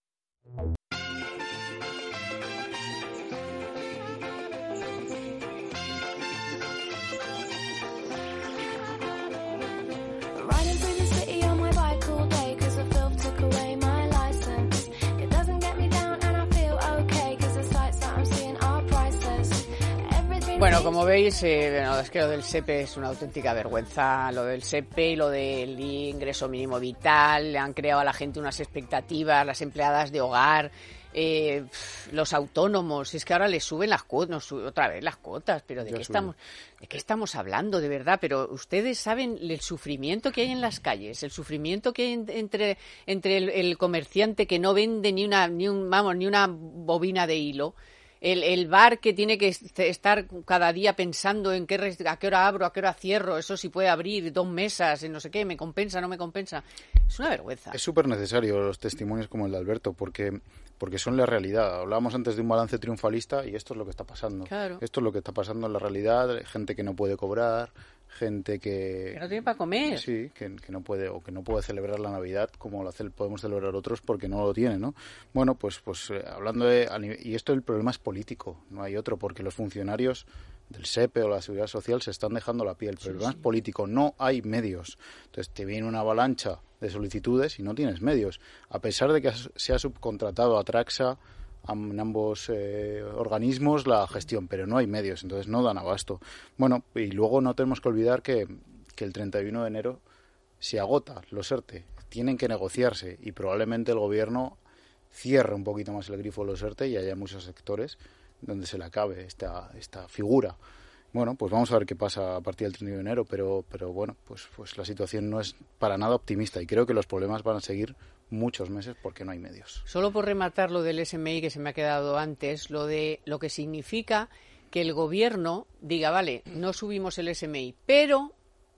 Bueno, como veis, eh, no, es que lo del S E P E es una auténtica vergüenza. Lo del S E P E y lo del ingreso mínimo vital, le han creado a la gente unas expectativas, las empleadas de hogar, eh, los autónomos. Es que ahora les suben las cuotas, nos suben otra vez las cuotas. Pero ¿de qué estamos, de qué estamos hablando, de verdad? Pero ustedes saben el sufrimiento que hay en las calles, el sufrimiento que hay en, entre entre el, el comerciante que no vende ni una ni un vamos ni una bobina de hilo. El, el bar que tiene que estar cada día pensando en qué, a qué hora abro, a qué hora cierro, eso sí puede abrir, dos mesas, no sé qué, me compensa, no me compensa. Es una vergüenza. Es súper necesario los testimonios como el de Alberto, porque, porque son la realidad. Hablábamos antes de un balance triunfalista y esto es lo que está pasando. Claro. Esto es lo que está pasando en la realidad, gente que no puede cobrar, gente que... Que no tiene para comer. Sí, que, que no puede o que no puede celebrar la Navidad como la ce- podemos celebrar otros porque no lo tienen, ¿no? Bueno, pues pues eh, hablando de... a nivel- y esto el problema es político, no hay otro, porque los funcionarios del S E P E o la Seguridad Social se están dejando la piel. El problema sí, sí. es político, no hay medios. Entonces te viene una avalancha de solicitudes y no tienes medios. A pesar de que se ha subcontratado a Traxa, en ambos eh, organismos la gestión, pero no hay medios, entonces no dan abasto. Bueno, y luego no tenemos que olvidar que, que el treinta y uno de enero se agota los ERTE, tienen que negociarse y probablemente el gobierno cierre un poquito más el grifo de los ERTE y haya muchos sectores donde se le acabe esta, esta figura. Bueno, pues vamos a ver qué pasa a partir del treinta y uno de enero, pero, pero bueno, pues, pues la situación no es para nada optimista y creo que los problemas van a seguir muchos meses porque no hay medios. Solo por rematar lo del S M I que se me ha quedado antes, lo de lo que significa que el gobierno diga, vale, no subimos el S M I, pero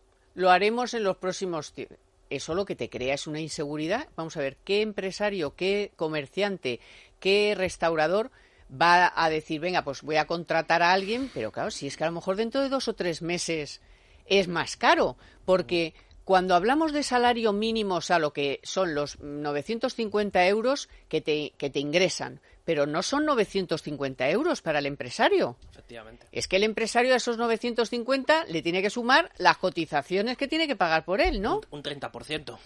lo haremos en los próximos tiempos. Eso lo que te crea es una inseguridad. Vamos a ver, ¿qué empresario, qué comerciante, qué restaurador va a decir, venga, pues voy a contratar a alguien? Pero claro, si es que a lo mejor dentro de dos o tres meses es más caro, porque cuando hablamos de salario mínimo, o sea, lo que son los novecientos cincuenta euros que te, que te ingresan, pero no son novecientos cincuenta euros para el empresario. Efectivamente. Es que el empresario a esos novecientos cincuenta le tiene que sumar las cotizaciones que tiene que pagar por él, ¿no? Un, un treinta por ciento.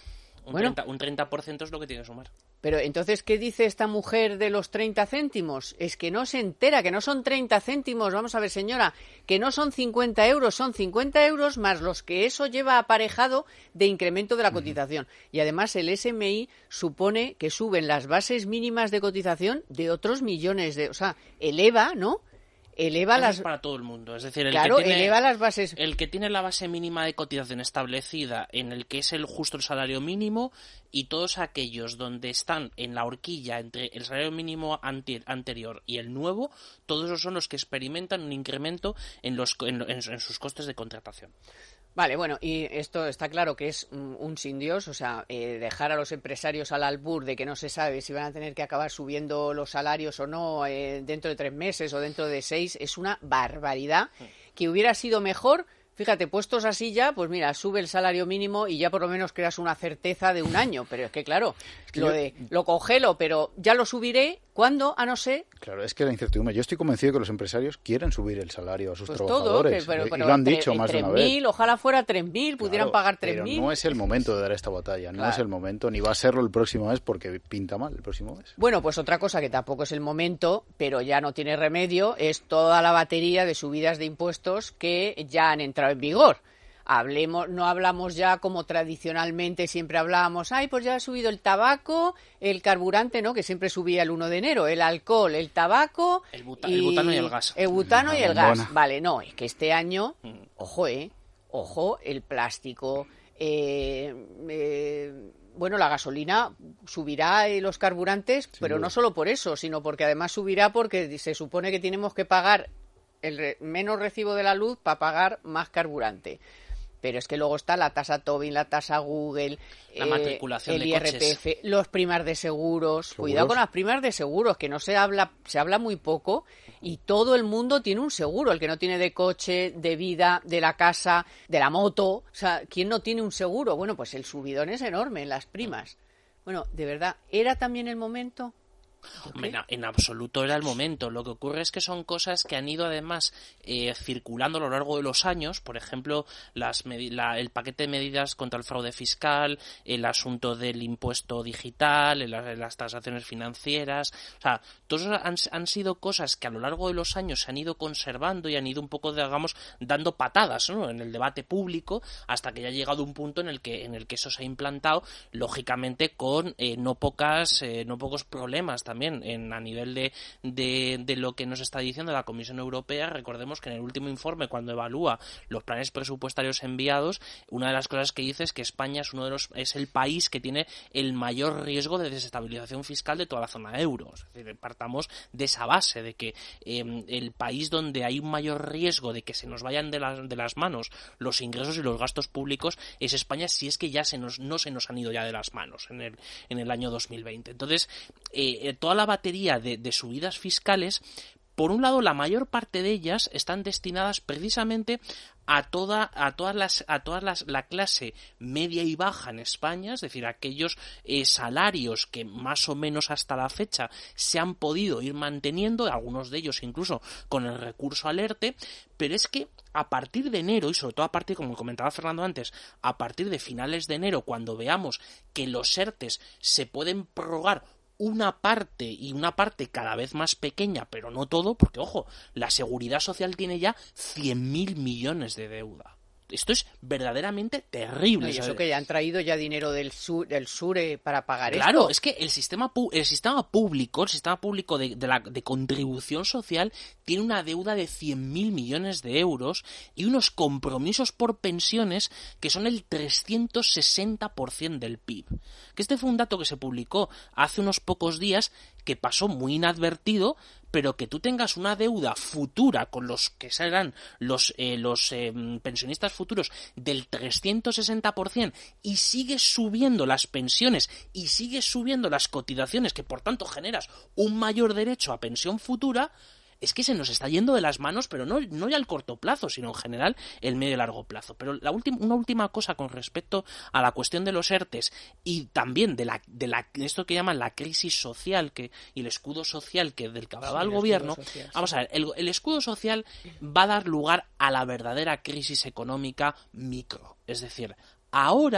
Un, bueno, treinta, un treinta por ciento es lo que tiene que sumar. Pero entonces, ¿qué dice esta mujer de los treinta céntimos? Es que no se entera, que no son treinta céntimos. Vamos a ver, señora, que no son cincuenta euros, son cincuenta euros más los que eso lleva aparejado de incremento de la cotización. Uh-huh. Y además el S M I supone que suben las bases mínimas de cotización de otros millones de... O sea, eleva, ¿no? Eleva las... Es para todo el mundo, es decir, el, claro, que tiene, eleva las bases... el que tiene la base mínima de cotización establecida en el que es el justo el salario mínimo, y todos aquellos donde están en la horquilla entre el salario mínimo ante, anterior y el nuevo, todos esos son los que experimentan un incremento en, los, en, en, en sus costes de contratación. Vale, bueno, y esto está claro que es un, un sin Dios, o sea, eh, dejar a los empresarios al albur de que no se sabe si van a tener que acabar subiendo los salarios o no eh, dentro de tres meses o dentro de seis, es una barbaridad. Que hubiera sido mejor, fíjate, puestos así ya, pues mira, sube el salario mínimo y ya por lo menos creas una certeza de un año, pero es que claro, es que lo yo... de lo congelo, pero ya lo subiré, ¿cuándo? A no ser... Claro, es que la incertidumbre, yo estoy convencido que los empresarios quieren subir el salario a sus pues trabajadores, todo, que, pero, y pero, lo han tre, dicho más de una tres mil, vez. Ojalá fuera tres mil, pudieran claro, pagar tres mil. Pero no es el momento de dar esta batalla, no claro. es el momento, ni va a serlo el próximo mes porque pinta mal el próximo mes. Bueno, pues otra cosa que tampoco es el momento, pero ya no tiene remedio, es toda la batería de subidas de impuestos que ya han entrado en vigor. Hablemos, no hablamos ya como tradicionalmente siempre hablábamos, ay, pues ya ha subido el tabaco, el carburante, ¿no? Que siempre subía el uno de enero, el alcohol, el tabaco... El, buta, y, el butano y el gas. El butano la y el bombona. gas. Vale, no, es que este año, ojo, eh, ojo, el plástico, eh, eh, bueno, la gasolina subirá y los carburantes, sí, pero no solo por eso, sino porque además subirá porque se supone que tenemos que pagar el re, menos recibo de la luz para pagar más carburante. Pero es que luego está la tasa Tobin, la tasa Google, la eh, matriculación el de I R P F, coches. Los primas de seguros. ¿Seguros? Cuidado con las primas de seguros, que no se habla, se habla muy poco y todo el mundo tiene un seguro. El que no tiene de coche, de vida, de la casa, de la moto. O sea, ¿quién no tiene un seguro? Bueno, pues el subidón es enorme en las primas. Bueno, de verdad, ¿era también el momento? Hombre, en, en absoluto era el momento. Lo que ocurre es que son cosas que han ido además eh, circulando a lo largo de los años. Por ejemplo, las la, el paquete de medidas contra el fraude fiscal, el asunto del impuesto digital, el, las transacciones financieras. O sea, todos han, han sido cosas que a lo largo de los años se han ido conservando y han ido un poco, digamos, dando patadas, ¿no?, en el debate público, hasta que ya ha llegado un punto en el que en el que eso se ha implantado, lógicamente con eh, no pocas eh, no pocos problemas también. También en, a nivel de, de, de lo que nos está diciendo la Comisión Europea. Recordemos que en el último informe, cuando evalúa los planes presupuestarios enviados, una de las cosas que dice es que España es uno de los es el país que tiene el mayor riesgo de desestabilización fiscal de toda la zona euro. Es decir, partamos de esa base de que eh, el país donde hay un mayor riesgo de que se nos vayan de, la, de las manos los ingresos y los gastos públicos es España, si es que ya se nos no se nos han ido ya de las manos en el en el año dos mil veinte. Entonces, eh, toda la batería de, de subidas fiscales, por un lado, la mayor parte de ellas están destinadas precisamente a toda a todas las a todas las la clase media y baja en España, es decir, aquellos eh, salarios que más o menos hasta la fecha se han podido ir manteniendo, algunos de ellos incluso con el recurso al ERTE, pero es que a partir de enero, y sobre todo a partir, como comentaba Fernando antes, a partir de finales de enero, cuando veamos que los ERTEs se pueden prorrogar una parte, y una parte cada vez más pequeña, pero no todo, porque ojo, la Seguridad Social tiene ya cien mil millones de deuda. Esto es verdaderamente terrible. No, y eso que ya han traído ya dinero del sur, del SURE para pagar esto. Claro, es que el sistema el sistema público, el sistema público de, de, la, de contribución social tiene una deuda de cien mil millones de euros y unos compromisos por pensiones que son el trescientos sesenta por ciento del P I B. Que este fue un dato que se publicó hace unos pocos días que pasó muy inadvertido, pero que tú tengas una deuda futura con los que serán los eh, los eh, pensionistas futuros del trescientos sesenta por ciento y sigues subiendo las pensiones y sigues subiendo las cotizaciones, que por tanto generas un mayor derecho a pensión futura, es que se nos está yendo de las manos, pero no, no ya al corto plazo, sino en general el medio y largo plazo. Pero la última, una última cosa con respecto a la cuestión de los ERTEs y también de la de la de esto que llaman la crisis social que y el escudo social que del que hablaba sí, el gobierno. Social, vamos sí. a ver, el, el escudo social va a dar lugar a la verdadera crisis económica micro. Es decir, ahora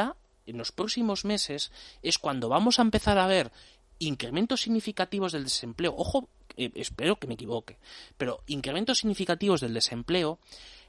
en los próximos meses es cuando vamos a empezar a ver incrementos significativos del desempleo. Ojo, eh, espero que me equivoque, pero incrementos significativos del desempleo,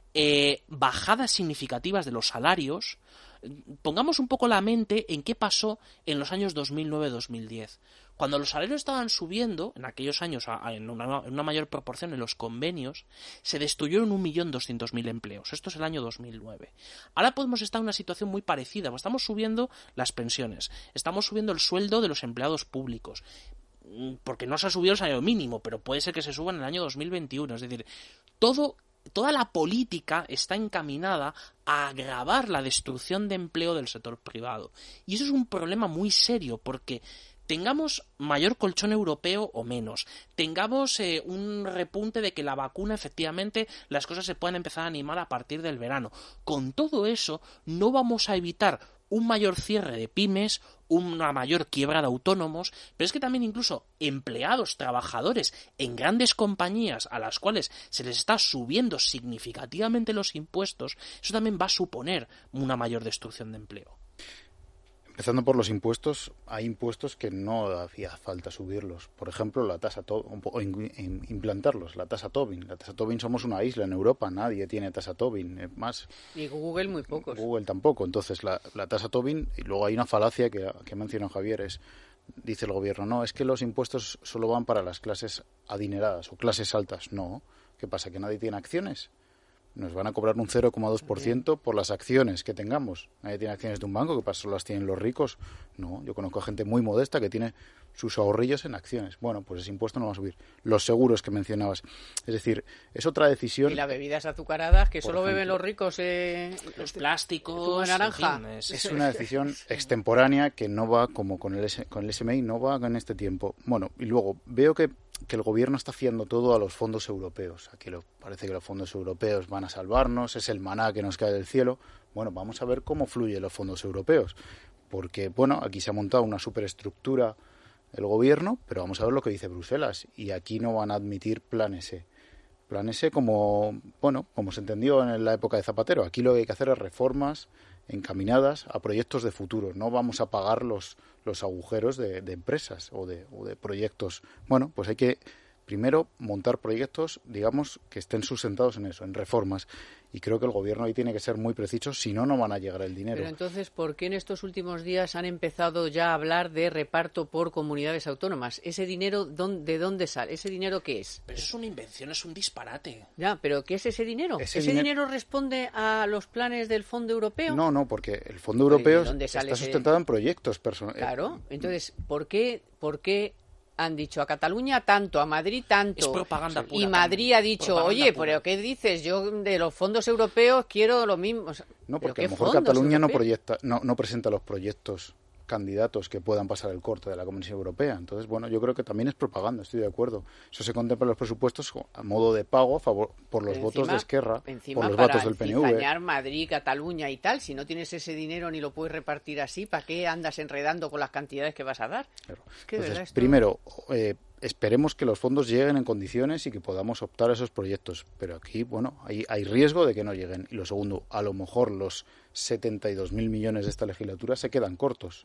eh, bajadas significativas de los salarios. Pongamos un poco la mente en qué pasó en los años dos mil nueve dos mil diez. Cuando los salarios estaban subiendo, en aquellos años a, a, en, una, en una mayor proporción en los convenios, se destruyeron un millón doscientos mil empleos. Esto es el año dos mil nueve. Ahora podemos estar en una situación muy parecida. Estamos subiendo las pensiones, estamos subiendo el sueldo de los empleados públicos, porque no se ha subido el salario mínimo, pero puede ser que se suba en el año dos mil veintiuno. Es decir, todo... Toda la política está encaminada a agravar la destrucción de empleo del sector privado. Y eso es un problema muy serio, porque tengamos mayor colchón europeo o menos, tengamos eh, un repunte de que la vacuna, efectivamente, las cosas se puedan empezar a animar a partir del verano. Con todo eso, no vamos a evitar un mayor cierre de pymes, una mayor quiebra de autónomos, pero es que también incluso empleados, trabajadores en grandes compañías a las cuales se les está subiendo significativamente los impuestos, eso también va a suponer una mayor destrucción de empleo. Empezando por los impuestos, hay impuestos que no hacía falta subirlos. Por ejemplo, la tasa Tobin, o implantarlos, la tasa Tobin. La tasa Tobin, somos una isla en Europa, nadie tiene tasa Tobin, más. Y Google muy pocos. Google tampoco. Entonces, la, la tasa Tobin, y luego hay una falacia que, que mencionó Javier, es, dice el gobierno, no, es que los impuestos solo van para las clases adineradas o clases altas. No, ¿qué pasa? ¿Que nadie tiene acciones? Nos van a cobrar un cero coma dos por ciento por las acciones que tengamos. Nadie tiene acciones de un banco, que para eso las tienen los ricos. No, yo conozco a gente muy modesta que tiene sus ahorrillos en acciones. Bueno, pues ese impuesto no va a subir. Los seguros que mencionabas. Es decir, es otra decisión. Y las bebidas azucaradas, que solo ejemplo, beben los ricos. Eh, los plásticos, zumo de naranja. En fin, es... es una decisión extemporánea que no va, como con el, con el S M I, no va en este tiempo. Bueno, y luego veo que que el gobierno está fiando todo a los fondos europeos. Aquí lo, parece que los fondos europeos van a salvarnos, es el maná que nos cae del cielo. Bueno, vamos a ver cómo fluyen los fondos europeos. Porque, bueno, aquí se ha montado una superestructura el gobierno, pero vamos a ver lo que dice Bruselas. Y aquí no van a admitir plan S. Plan S como, bueno, como se entendió en la época de Zapatero. Aquí lo que hay que hacer es reformas encaminadas a proyectos de futuro. No vamos a pagar los, los agujeros de, de empresas o de, o de proyectos. Bueno, pues hay que primero montar proyectos, digamos, que estén sustentados en eso, en reformas. Y creo que el gobierno ahí tiene que ser muy preciso, si no, no van a llegar el dinero. Pero entonces, ¿por qué en estos últimos días han empezado ya a hablar de reparto por comunidades autónomas? ¿Ese dinero ¿de dónde sale? ¿Ese dinero qué es? Pero eso es una invención, es un disparate. Ya, ¿pero qué es ese dinero? ¿Ese, ¿Ese dinero... dinero responde a los planes del Fondo Europeo? No, no, porque el Fondo Europeo está ese... sustentado en proyectos personales. Claro, entonces, ¿por qué, por qué han dicho a Cataluña tanto, a Madrid tanto? Es propaganda pura. Y Madrid también. ha dicho, Propaganda oye, pura. ¿pero qué dices? Yo de los fondos europeos quiero lo mismo. O sea, no, porque a ¿qué lo mejor Cataluña no, proyecta, no, no presenta los proyectos candidatos que puedan pasar el corte de la Comisión Europea. Entonces, bueno, yo creo que también es propaganda, estoy de acuerdo. Eso se contempla en los presupuestos a modo de pago a favor por los Pero votos encima, de Esquerra, encima por los para votos del P N V. cizañar Madrid, Cataluña y tal, si no tienes ese dinero ni lo puedes repartir así, ¿para qué andas enredando con las cantidades que vas a dar? Claro. Es que, Entonces, verdad, esto... primero, eh, esperemos que los fondos lleguen en condiciones y que podamos optar a esos proyectos. Pero aquí, bueno, hay, hay riesgo de que no lleguen. Y lo segundo, a lo mejor los setenta y dos mil millones de esta legislatura se quedan cortos.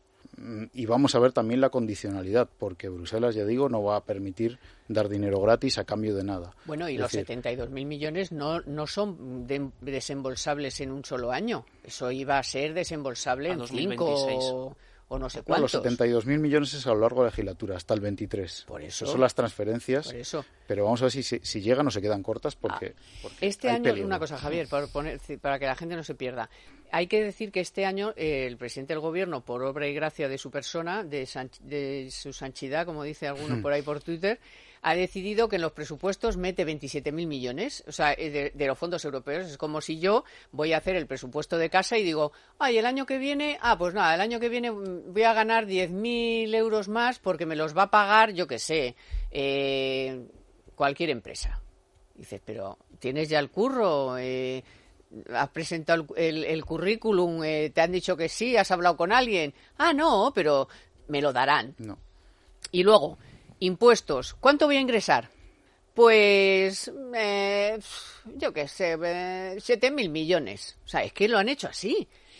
Y vamos a ver también la condicionalidad, porque Bruselas, ya digo, no va a permitir dar dinero gratis a cambio de nada. Bueno, y es los decir, setenta y dos mil millones no, no son de, desembolsables en un solo año. Eso iba a ser desembolsable a en dos mil veintiséis. cinco o no sé no, cuántos. los setenta y dos mil millones es a lo largo de la legislatura, hasta el veintitrés. Por eso. Esas son las transferencias. Por eso. Pero vamos a ver si, si, si llegan o se quedan cortas, porque, ah, porque este hay año, peligro. una cosa, Javier, para, poner, para que la gente no se pierda. Hay que decir que este año eh, el presidente del Gobierno, por obra y gracia de su persona, de, san, de su sanchidad, como dice alguno por ahí por Twitter, ha decidido que en los presupuestos mete veintisiete mil millones, o sea, de, de los fondos europeos. Es como si yo voy a hacer el presupuesto de casa y digo, ay, el año que viene, ah, pues nada, el año que viene voy a ganar diez mil euros más porque me los va a pagar, yo qué sé, eh, cualquier empresa. Dices, pero ¿tienes ya el curro? Eh, ¿Has presentado el, el, el currículum? Eh, ¿Te han dicho que sí? ¿Has hablado con alguien? Ah, no, pero me lo darán. No. Y luego, impuestos. ¿Cuánto voy a ingresar? Pues, eh, yo qué sé, eh, siete mil millones. O sea, es que lo han hecho así.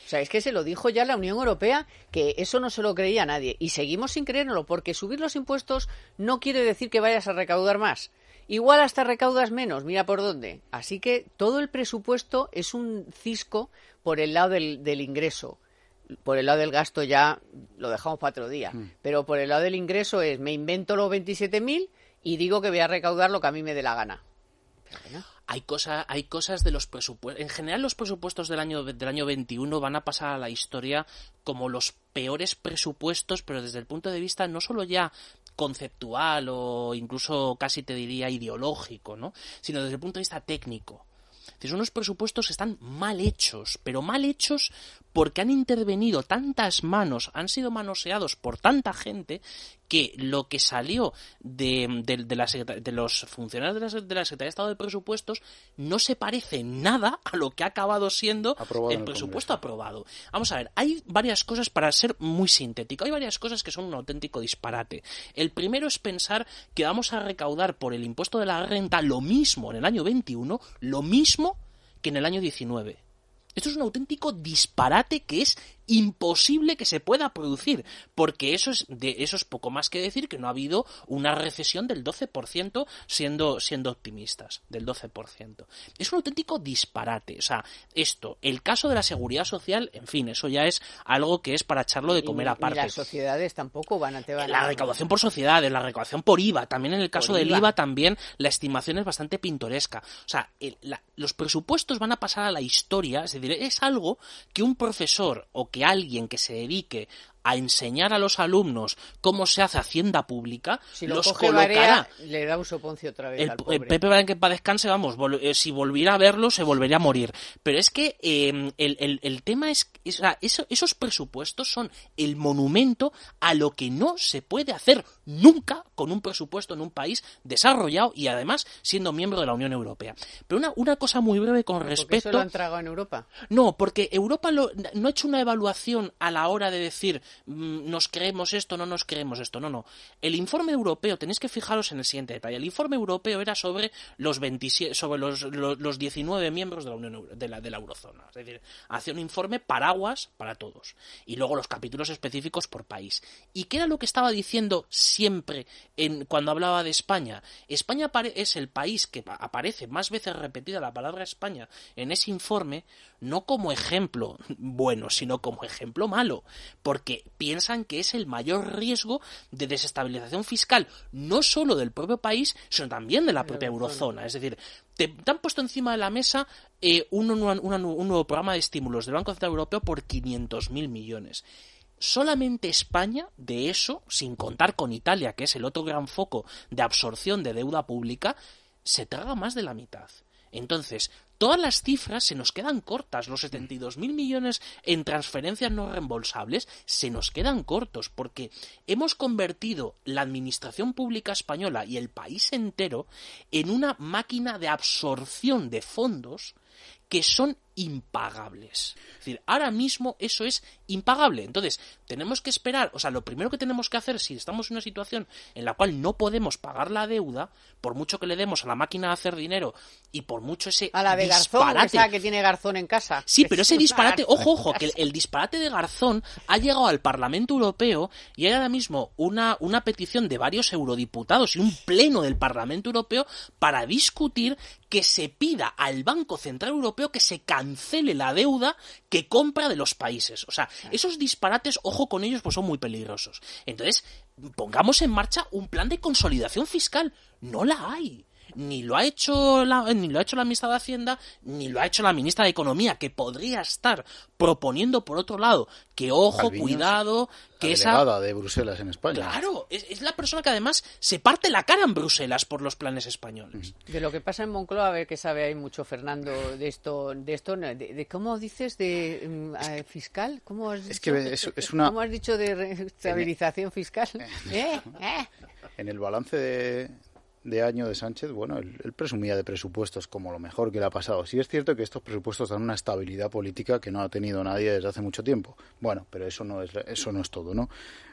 O sea, es que se lo dijo ya la Unión Europea, que eso no se lo creía nadie. Y seguimos sin creérnoslo, porque subir los impuestos no quiere decir que vayas a recaudar más. Igual hasta recaudas menos, mira por dónde. Así que todo el presupuesto es un cisco por el lado del, del ingreso. Por el lado del gasto ya lo dejamos para otro día. Mm. Pero por el lado del ingreso es, me invento los veintisiete mil y digo que voy a recaudar lo que a mí me dé la gana. Pero bueno. Hay cosas, hay cosas de los presupuestos. En general, los presupuestos del año del año veintiuno van a pasar a la historia como los peores presupuestos, pero desde el punto de vista no solo ya conceptual o incluso casi te diría ideológico, ¿no? Sino desde el punto de vista técnico. Es decir, son unos presupuestos que están mal hechos, pero mal hechos porque han intervenido tantas manos, han sido manoseados por tanta gente, que lo que salió de, de, de, la, de los funcionarios de la, de la Secretaría de Estado de Presupuestos no se parece nada a lo que ha acabado siendo aprobado el presupuesto aprobado. Vamos a ver, hay varias cosas, para ser muy sintético, hay varias cosas que son un auténtico disparate. El primero es pensar que vamos a recaudar por el impuesto de la renta lo mismo en el año veintiuno, lo mismo que en el año diecinueve. Esto es un auténtico disparate que es imposible que se pueda producir, porque eso es de eso es poco más que decir que no ha habido una recesión del doce por ciento, siendo siendo optimistas, del doce por ciento. Es un auténtico disparate. O sea, esto, el caso de la seguridad social, en fin, eso ya es algo que es para echarlo de comer y, aparte. Y las sociedades tampoco van a... Te van la a... recaudación por sociedades, la recaudación por I V A, también en el caso por del I V A. I V A también la estimación es bastante pintoresca. O sea, el, la, los presupuestos van a pasar a la historia, es decir, es algo que un profesor o que alguien que se dedique a enseñar a los alumnos cómo se hace hacienda pública, si lo los coge colocará. Barea, le da un soponcio otra vez el, al pobre. El Pepe Barea, que para descanse, vamos, vol- eh, si volviera a verlo, se volvería a morir. Pero es que eh, el, el, el tema es, es o sea, eso, esos presupuestos son el monumento a lo que no se puede hacer nunca con un presupuesto en un país desarrollado y además siendo miembro de la Unión Europea. Pero una, una cosa muy breve con ¿Porque respecto... eso lo han tragado en Europa? No, porque Europa lo, no ha hecho una evaluación a la hora de decir nos creemos esto, no nos creemos esto, no, no. El informe europeo, tenéis que fijaros en el siguiente detalle, el informe europeo era sobre los veintisiete, sobre los, los, los diecinueve miembros de la Unión de la, de la Eurozona, es decir, hacía un informe paraguas para todos, y luego los capítulos específicos por país. ¿Y qué era lo que estaba diciendo siempre en, cuando hablaba de España? España es el país que aparece más veces repetida la palabra España en ese informe, no como ejemplo bueno, sino como ejemplo malo, porque piensan que es el mayor riesgo de desestabilización fiscal, no solo del propio país, sino también de la propia eurozona. Es decir, te, te han puesto encima de la mesa eh, un, un, un, un nuevo programa de estímulos del Banco Central Europeo por quinientos mil millones. Solamente España, de eso, sin contar con Italia, que es el otro gran foco de absorción de deuda pública, se traga más de la mitad. Entonces, todas las cifras se nos quedan cortas. Los setenta y dos mil millones en transferencias no reembolsables se nos quedan cortos porque hemos convertido la administración pública española y el país entero en una máquina de absorción de fondos que son impagables. Es decir, ahora mismo eso es impagable. Entonces, tenemos que esperar, o sea, lo primero que tenemos que hacer si estamos en una situación en la cual no podemos pagar la deuda, por mucho que le demos a la máquina de hacer dinero y por mucho ese a la de disparate... Garzón, esa que tiene Garzón en casa. Sí, pero ese disparate, ojo, ojo, que el, el disparate de Garzón ha llegado al Parlamento Europeo y hay ahora mismo una, una petición de varios eurodiputados y un pleno del Parlamento Europeo para discutir que se pida al Banco Central Europeo que se cancele la deuda que compra de los países. O sea, esos disparates, ojo con ellos, pues son muy peligrosos. Entonces, pongamos en marcha un plan de consolidación fiscal. No la hay. Ni lo ha hecho la, ni lo ha hecho la ministra de Hacienda, ni lo ha hecho la ministra de Economía, que podría estar proponiendo, por otro lado, que ojo, Calviños, cuidado, que la esa... delegada de Bruselas en España. Claro, es, es la persona que además se parte la cara en Bruselas por los planes españoles. De lo que pasa en Moncloa, a ver qué sabe hay mucho Fernando de esto, de esto, de, de cómo dices de um, eh, fiscal, ¿cómo has dicho? Es que es, es una... ¿Cómo has dicho de estabilización fiscal? ¿Eh? ¿Eh? En el balance de de año de Sánchez, bueno, él, él presumía de presupuestos como lo mejor que le ha pasado. Sí es cierto que estos presupuestos dan una estabilidad política que no ha tenido nadie desde hace mucho tiempo. Bueno, pero eso no es eso no es todo, ¿no?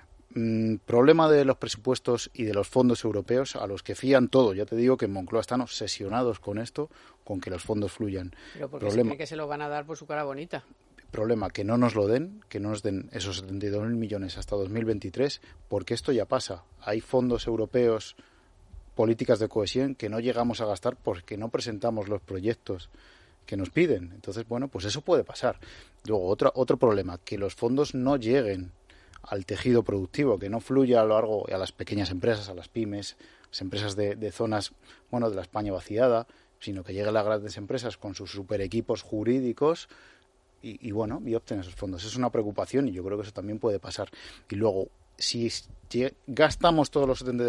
Mm, problema de los presupuestos y de los fondos europeos a los que fían todo. Ya te digo que en Moncloa están obsesionados con esto, con que los fondos fluyan. Pero porque Problema... se cree que se lo van a dar por su cara bonita. problema que no nos lo den, que no nos den esos setenta y dos mil millones hasta dos mil veintitrés, porque esto ya pasa. Hay fondos europeos, políticas de cohesión que no llegamos a gastar porque no presentamos los proyectos que nos piden. Entonces, bueno, pues eso puede pasar. Luego, otro, otro problema, que los fondos no lleguen al tejido productivo, que no fluya a lo largo a las pequeñas empresas, a las pymes, las empresas de, de zonas, bueno, de la España vaciada, sino que lleguen a las grandes empresas con sus super equipos jurídicos y, y bueno, y obtener esos fondos. Es una preocupación y yo creo que eso también puede pasar. Y luego, si gastamos todos los setenta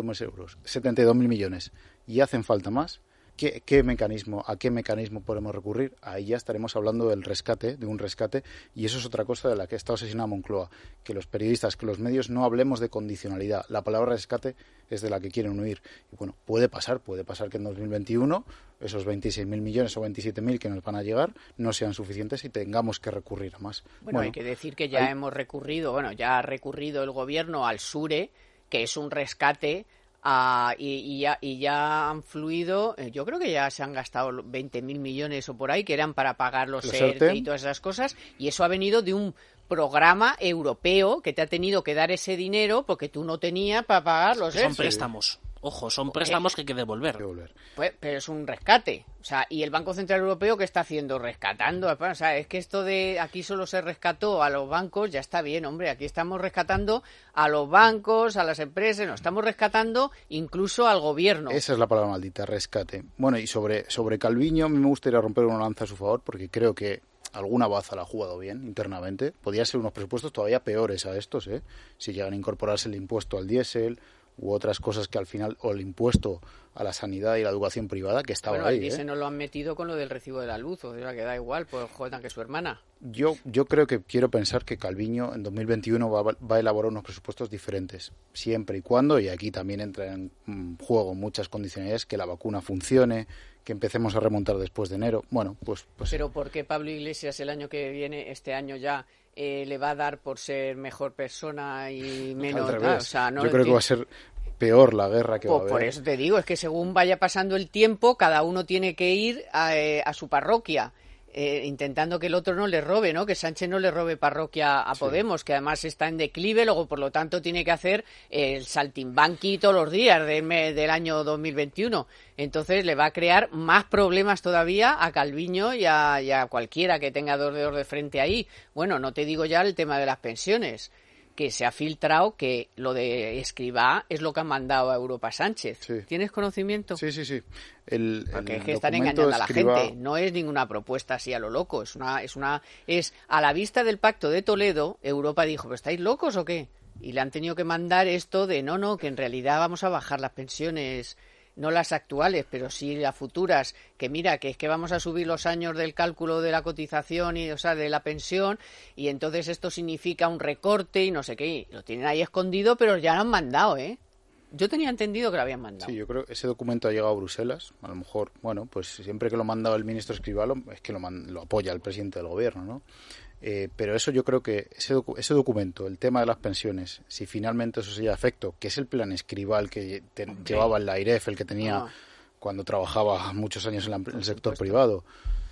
y dos mil millones y hacen falta más, ¿Qué, qué mecanismo, ¿a qué mecanismo podemos recurrir? Ahí ya estaremos hablando del rescate, de un rescate, y eso es otra cosa de la que está obsesionada Moncloa, que los periodistas, que los medios no hablemos de condicionalidad. La palabra rescate es de la que quieren huir. Y bueno, puede pasar, puede pasar que en dos mil veintiuno esos veintiséis mil millones o veintisiete mil que nos van a llegar no sean suficientes y tengamos que recurrir a más. Bueno, bueno hay que decir que ya hay... hemos recurrido, bueno, ya ha recurrido el gobierno al SURE, que es un rescate. Ah, y, y, ya, y ya han fluido, eh, yo creo que ya se han gastado veinte mil millones o por ahí, que eran para pagar los, los ERTE y todas esas cosas, y eso ha venido de un programa europeo que te ha tenido que dar ese dinero porque tú no tenías para pagar los ERTE. Son préstamos. Ojo, son préstamos que hay que devolver. Pues, pero es un rescate. O sea, ¿y el Banco Central Europeo qué está haciendo? Rescatando. O sea, es que esto de aquí solo se rescató a los bancos, ya está bien, hombre. Aquí estamos rescatando a los bancos, a las empresas, no, estamos rescatando incluso al gobierno. Esa es la palabra maldita, rescate. Bueno, y sobre, sobre Calviño, a mí me gustaría romper una lanza a su favor porque creo que alguna baza la ha jugado bien internamente. Podría ser unos presupuestos todavía peores a estos, ¿eh? Si llegan a incorporarse el impuesto al diésel u otras cosas que al final, o el impuesto a la sanidad y la educación privada, que estaba bueno, ahí. Bueno, el diésel ¿eh? no lo han metido con lo del recibo de la luz, o sea, que da igual, pues jodan que su hermana. Yo yo creo que quiero pensar que Calviño en dos mil veintiuno va, va a elaborar unos presupuestos diferentes, siempre y cuando, y aquí también entra en juego muchas condicionalidades, que la vacuna funcione, que empecemos a remontar después de enero. Bueno, pues... pues Pero ¿por qué Pablo Iglesias el año que viene, este año ya, eh, le va a dar por ser mejor persona y menos... Al revés. O sea, no yo creo que va a ser peor la guerra que pues va a haber. Por eso te digo, es que según vaya pasando el tiempo, cada uno tiene que ir a, eh, a su parroquia, eh, intentando que el otro no le robe, ¿no? Que Sánchez no le robe parroquia a sí. Podemos, que además está en declive, luego por lo tanto tiene que hacer el saltimbanqui todos los días del, del año dos mil veintiuno. Entonces le va a crear más problemas todavía a Calviño y a, y a cualquiera que tenga dos dedos de frente ahí. Bueno, no te digo ya el tema de las pensiones, que se ha filtrado que lo de Escrivá es lo que ha mandado a Europa Sánchez. Sí. ¿Tienes conocimiento? Sí, sí, sí. El, Porque el es que están engañando Escrivá... a la gente. No es ninguna propuesta así a lo loco. Es una, es una, es a la vista del Pacto de Toledo, Europa dijo, ¿pero estáis locos o qué? Y le han tenido que mandar esto de no, no, que en realidad vamos a bajar las pensiones, no las actuales, pero sí las futuras, que mira, que es que vamos a subir los años del cálculo de la cotización y, o sea, de la pensión, y entonces esto significa un recorte y no sé qué. Lo tienen ahí escondido, pero ya lo han mandado, ¿eh? Yo tenía entendido que lo habían mandado. Sí, yo creo que ese documento ha llegado a Bruselas. A lo mejor, bueno, pues siempre que lo mandaba el ministro Escrivá, es que lo, man, lo apoya el presidente del gobierno, ¿no? Eh, pero eso yo creo que ese, docu ese documento, el tema de las pensiones, si finalmente eso se lleva a efecto, que es el plan Escrivá que te, okay. llevaba el AIREF, el que tenía ah. cuando trabajaba muchos años en, la, en el sector privado,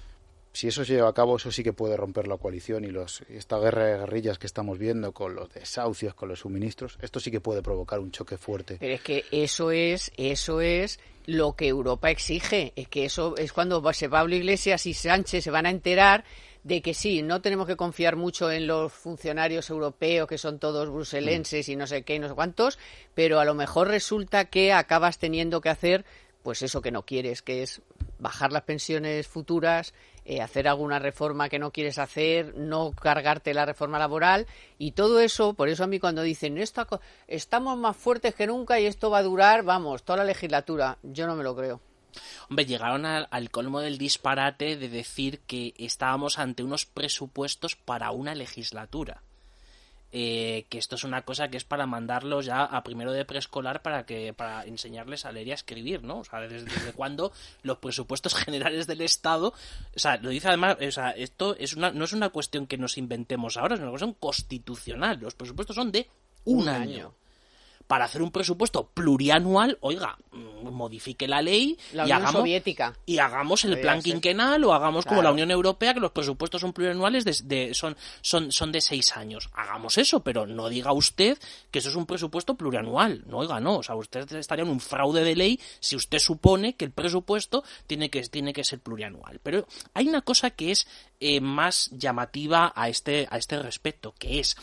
si eso se lleva a cabo, eso sí que puede romper la coalición y los esta guerra de guerrillas que estamos viendo con los desahucios, con los suministros, esto sí que puede provocar un choque fuerte. Pero es que eso es, eso es lo que Europa exige, es que eso es cuando se Pablo Iglesias y Sánchez se van a enterar de que sí, no tenemos que confiar mucho en los funcionarios europeos, que son todos bruselenses mm. y no sé qué y no sé cuántos, pero a lo mejor resulta que acabas teniendo que hacer pues eso que no quieres, que es bajar las pensiones futuras, eh, hacer alguna reforma que no quieres hacer, no cargarte la reforma laboral y todo eso. Por eso a mí cuando dicen Esta co estamos más fuertes que nunca y esto va a durar, vamos, toda la legislatura, yo no me lo creo. Hombre, llegaron al, al colmo del disparate de decir que estábamos ante unos presupuestos para una legislatura. Eh, que esto es una cosa que es para mandarlos ya a primero de preescolar para que para enseñarles a leer y a escribir, ¿no? O sea, desde, desde cuándo los presupuestos generales del Estado, o sea, lo dice además, o sea, esto es una no es una cuestión que nos inventemos ahora, es una cuestión constitucional. Los presupuestos son de un, un año. año. Para hacer un presupuesto plurianual, oiga, modifique la ley la y Unión hagamos, Soviética. y hagamos el Podría plan ser. quinquenal o hagamos Claro. como la Unión Europea, que los presupuestos son plurianuales, de, de, son, son, son de seis años. Hagamos eso, pero no diga usted que eso es un presupuesto plurianual. No, oiga, no. O sea, usted estaría en un fraude de ley si usted supone que el presupuesto tiene que, tiene que ser plurianual. Pero hay una cosa que es eh, más llamativa a este, a este respecto, que es...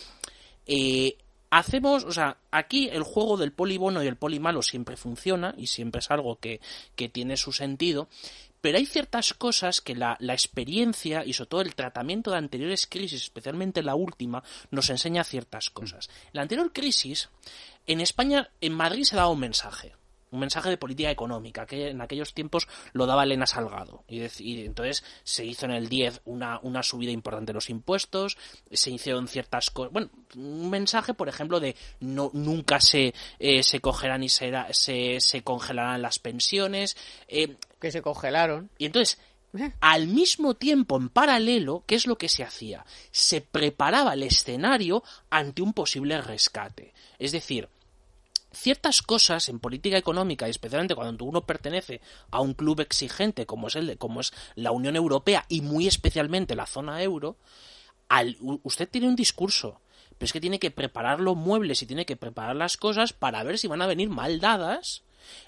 Eh, Hacemos, o sea, aquí el juego del poli bueno y el poli malo siempre funciona y siempre es algo que, que tiene su sentido, pero hay ciertas cosas que la, la experiencia y sobre todo el tratamiento de anteriores crisis, especialmente la última, nos enseña ciertas cosas. La anterior crisis, en España, en Madrid se daba un mensaje. Un mensaje de política económica, que en aquellos tiempos lo daba Elena Salgado. Y, de, y entonces se hizo en el diez una, una subida importante de los impuestos, se hicieron ciertas cosas. Bueno, un mensaje, por ejemplo, de no nunca se, eh, se cogerán y se, se, se congelarán las pensiones. Eh, que se congelaron. Y entonces, al mismo tiempo, en paralelo, ¿qué es lo que se hacía? Se preparaba el escenario ante un posible rescate. Es decir, ciertas cosas en política económica, especialmente cuando uno pertenece a un club exigente como es el de, como es la Unión Europea y muy especialmente la zona euro, al, usted tiene un discurso, pero es que tiene que preparar los muebles y tiene que preparar las cosas para ver si van a venir mal dadas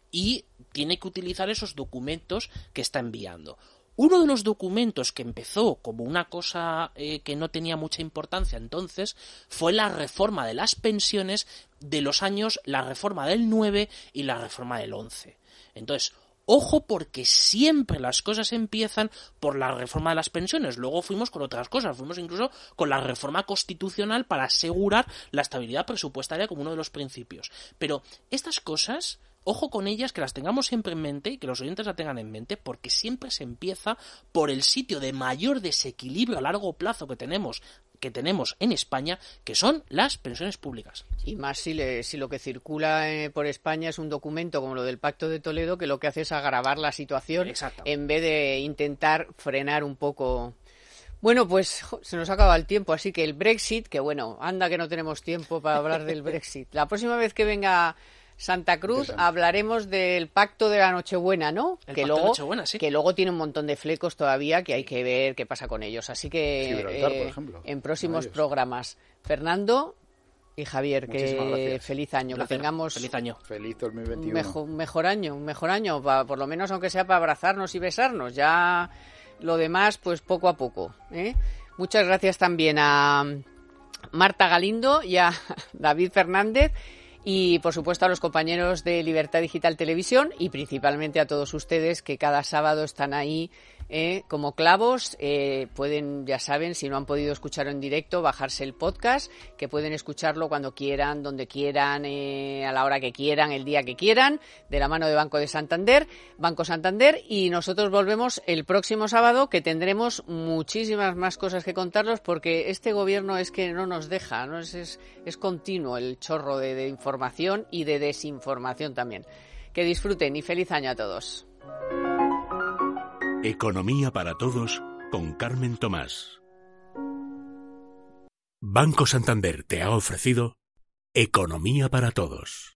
y tiene que utilizar esos documentos que está enviando. Uno de los documentos que empezó como una cosa eh, que no tenía mucha importancia entonces fue la reforma de las pensiones de los años, la reforma del nueve y la reforma del once. Entonces, ojo, porque siempre las cosas empiezan por la reforma de las pensiones. Luego fuimos con otras cosas, fuimos incluso con la reforma constitucional para asegurar la estabilidad presupuestaria como uno de los principios. Pero estas cosas... Ojo con ellas, que las tengamos siempre en mente y que los oyentes la tengan en mente, porque siempre se empieza por el sitio de mayor desequilibrio a largo plazo que tenemos que tenemos en España, que son las pensiones públicas. Y más si, le, si lo que circula eh, por España es un documento como lo del Pacto de Toledo, que lo que hace es agravar la situación. Exacto. En vez de intentar frenar un poco. Bueno, pues jo, se nos acaba el tiempo, así que el Brexit, que bueno, anda que no tenemos tiempo para hablar del Brexit. La próxima vez que venga Santa Cruz hablaremos del pacto de la Nochebuena, ¿no? El que pacto luego, de Nochebuena, sí. que luego tiene un montón de flecos todavía que hay que ver qué pasa con ellos. Así que Gibraltar, eh, por ejemplo. en próximos Ellos. programas. Fernando y Javier, Muchísimas que gracias. feliz año, Placer. que tengamos Feliz año. Feliz dos mil veintiuno. un mejor, un mejor año, un mejor año, pa, por lo menos aunque sea para abrazarnos y besarnos. Ya lo demás, pues poco a poco, ¿eh? Muchas gracias también a Marta Galindo y a David Fernández. Y, por supuesto, a los compañeros de Libertad Digital Televisión y principalmente a todos ustedes que cada sábado están ahí eh, como clavos. Eh, pueden, ya saben, si no han podido escucharlo en directo, bajarse el podcast, que pueden escucharlo cuando quieran, donde quieran, eh, a la hora que quieran, el día que quieran, de la mano de Banco de Santander, Banco Santander. Y nosotros volvemos el próximo sábado, que tendremos muchísimas más cosas que contarlos, porque este gobierno es que no nos deja, ¿no? Es, es, es continuo el chorro de, de información y de desinformación también. Que disfruten y feliz año a todos. Economía para todos con Carmen Tomás. Banco Santander te ha ofrecido Economía para todos.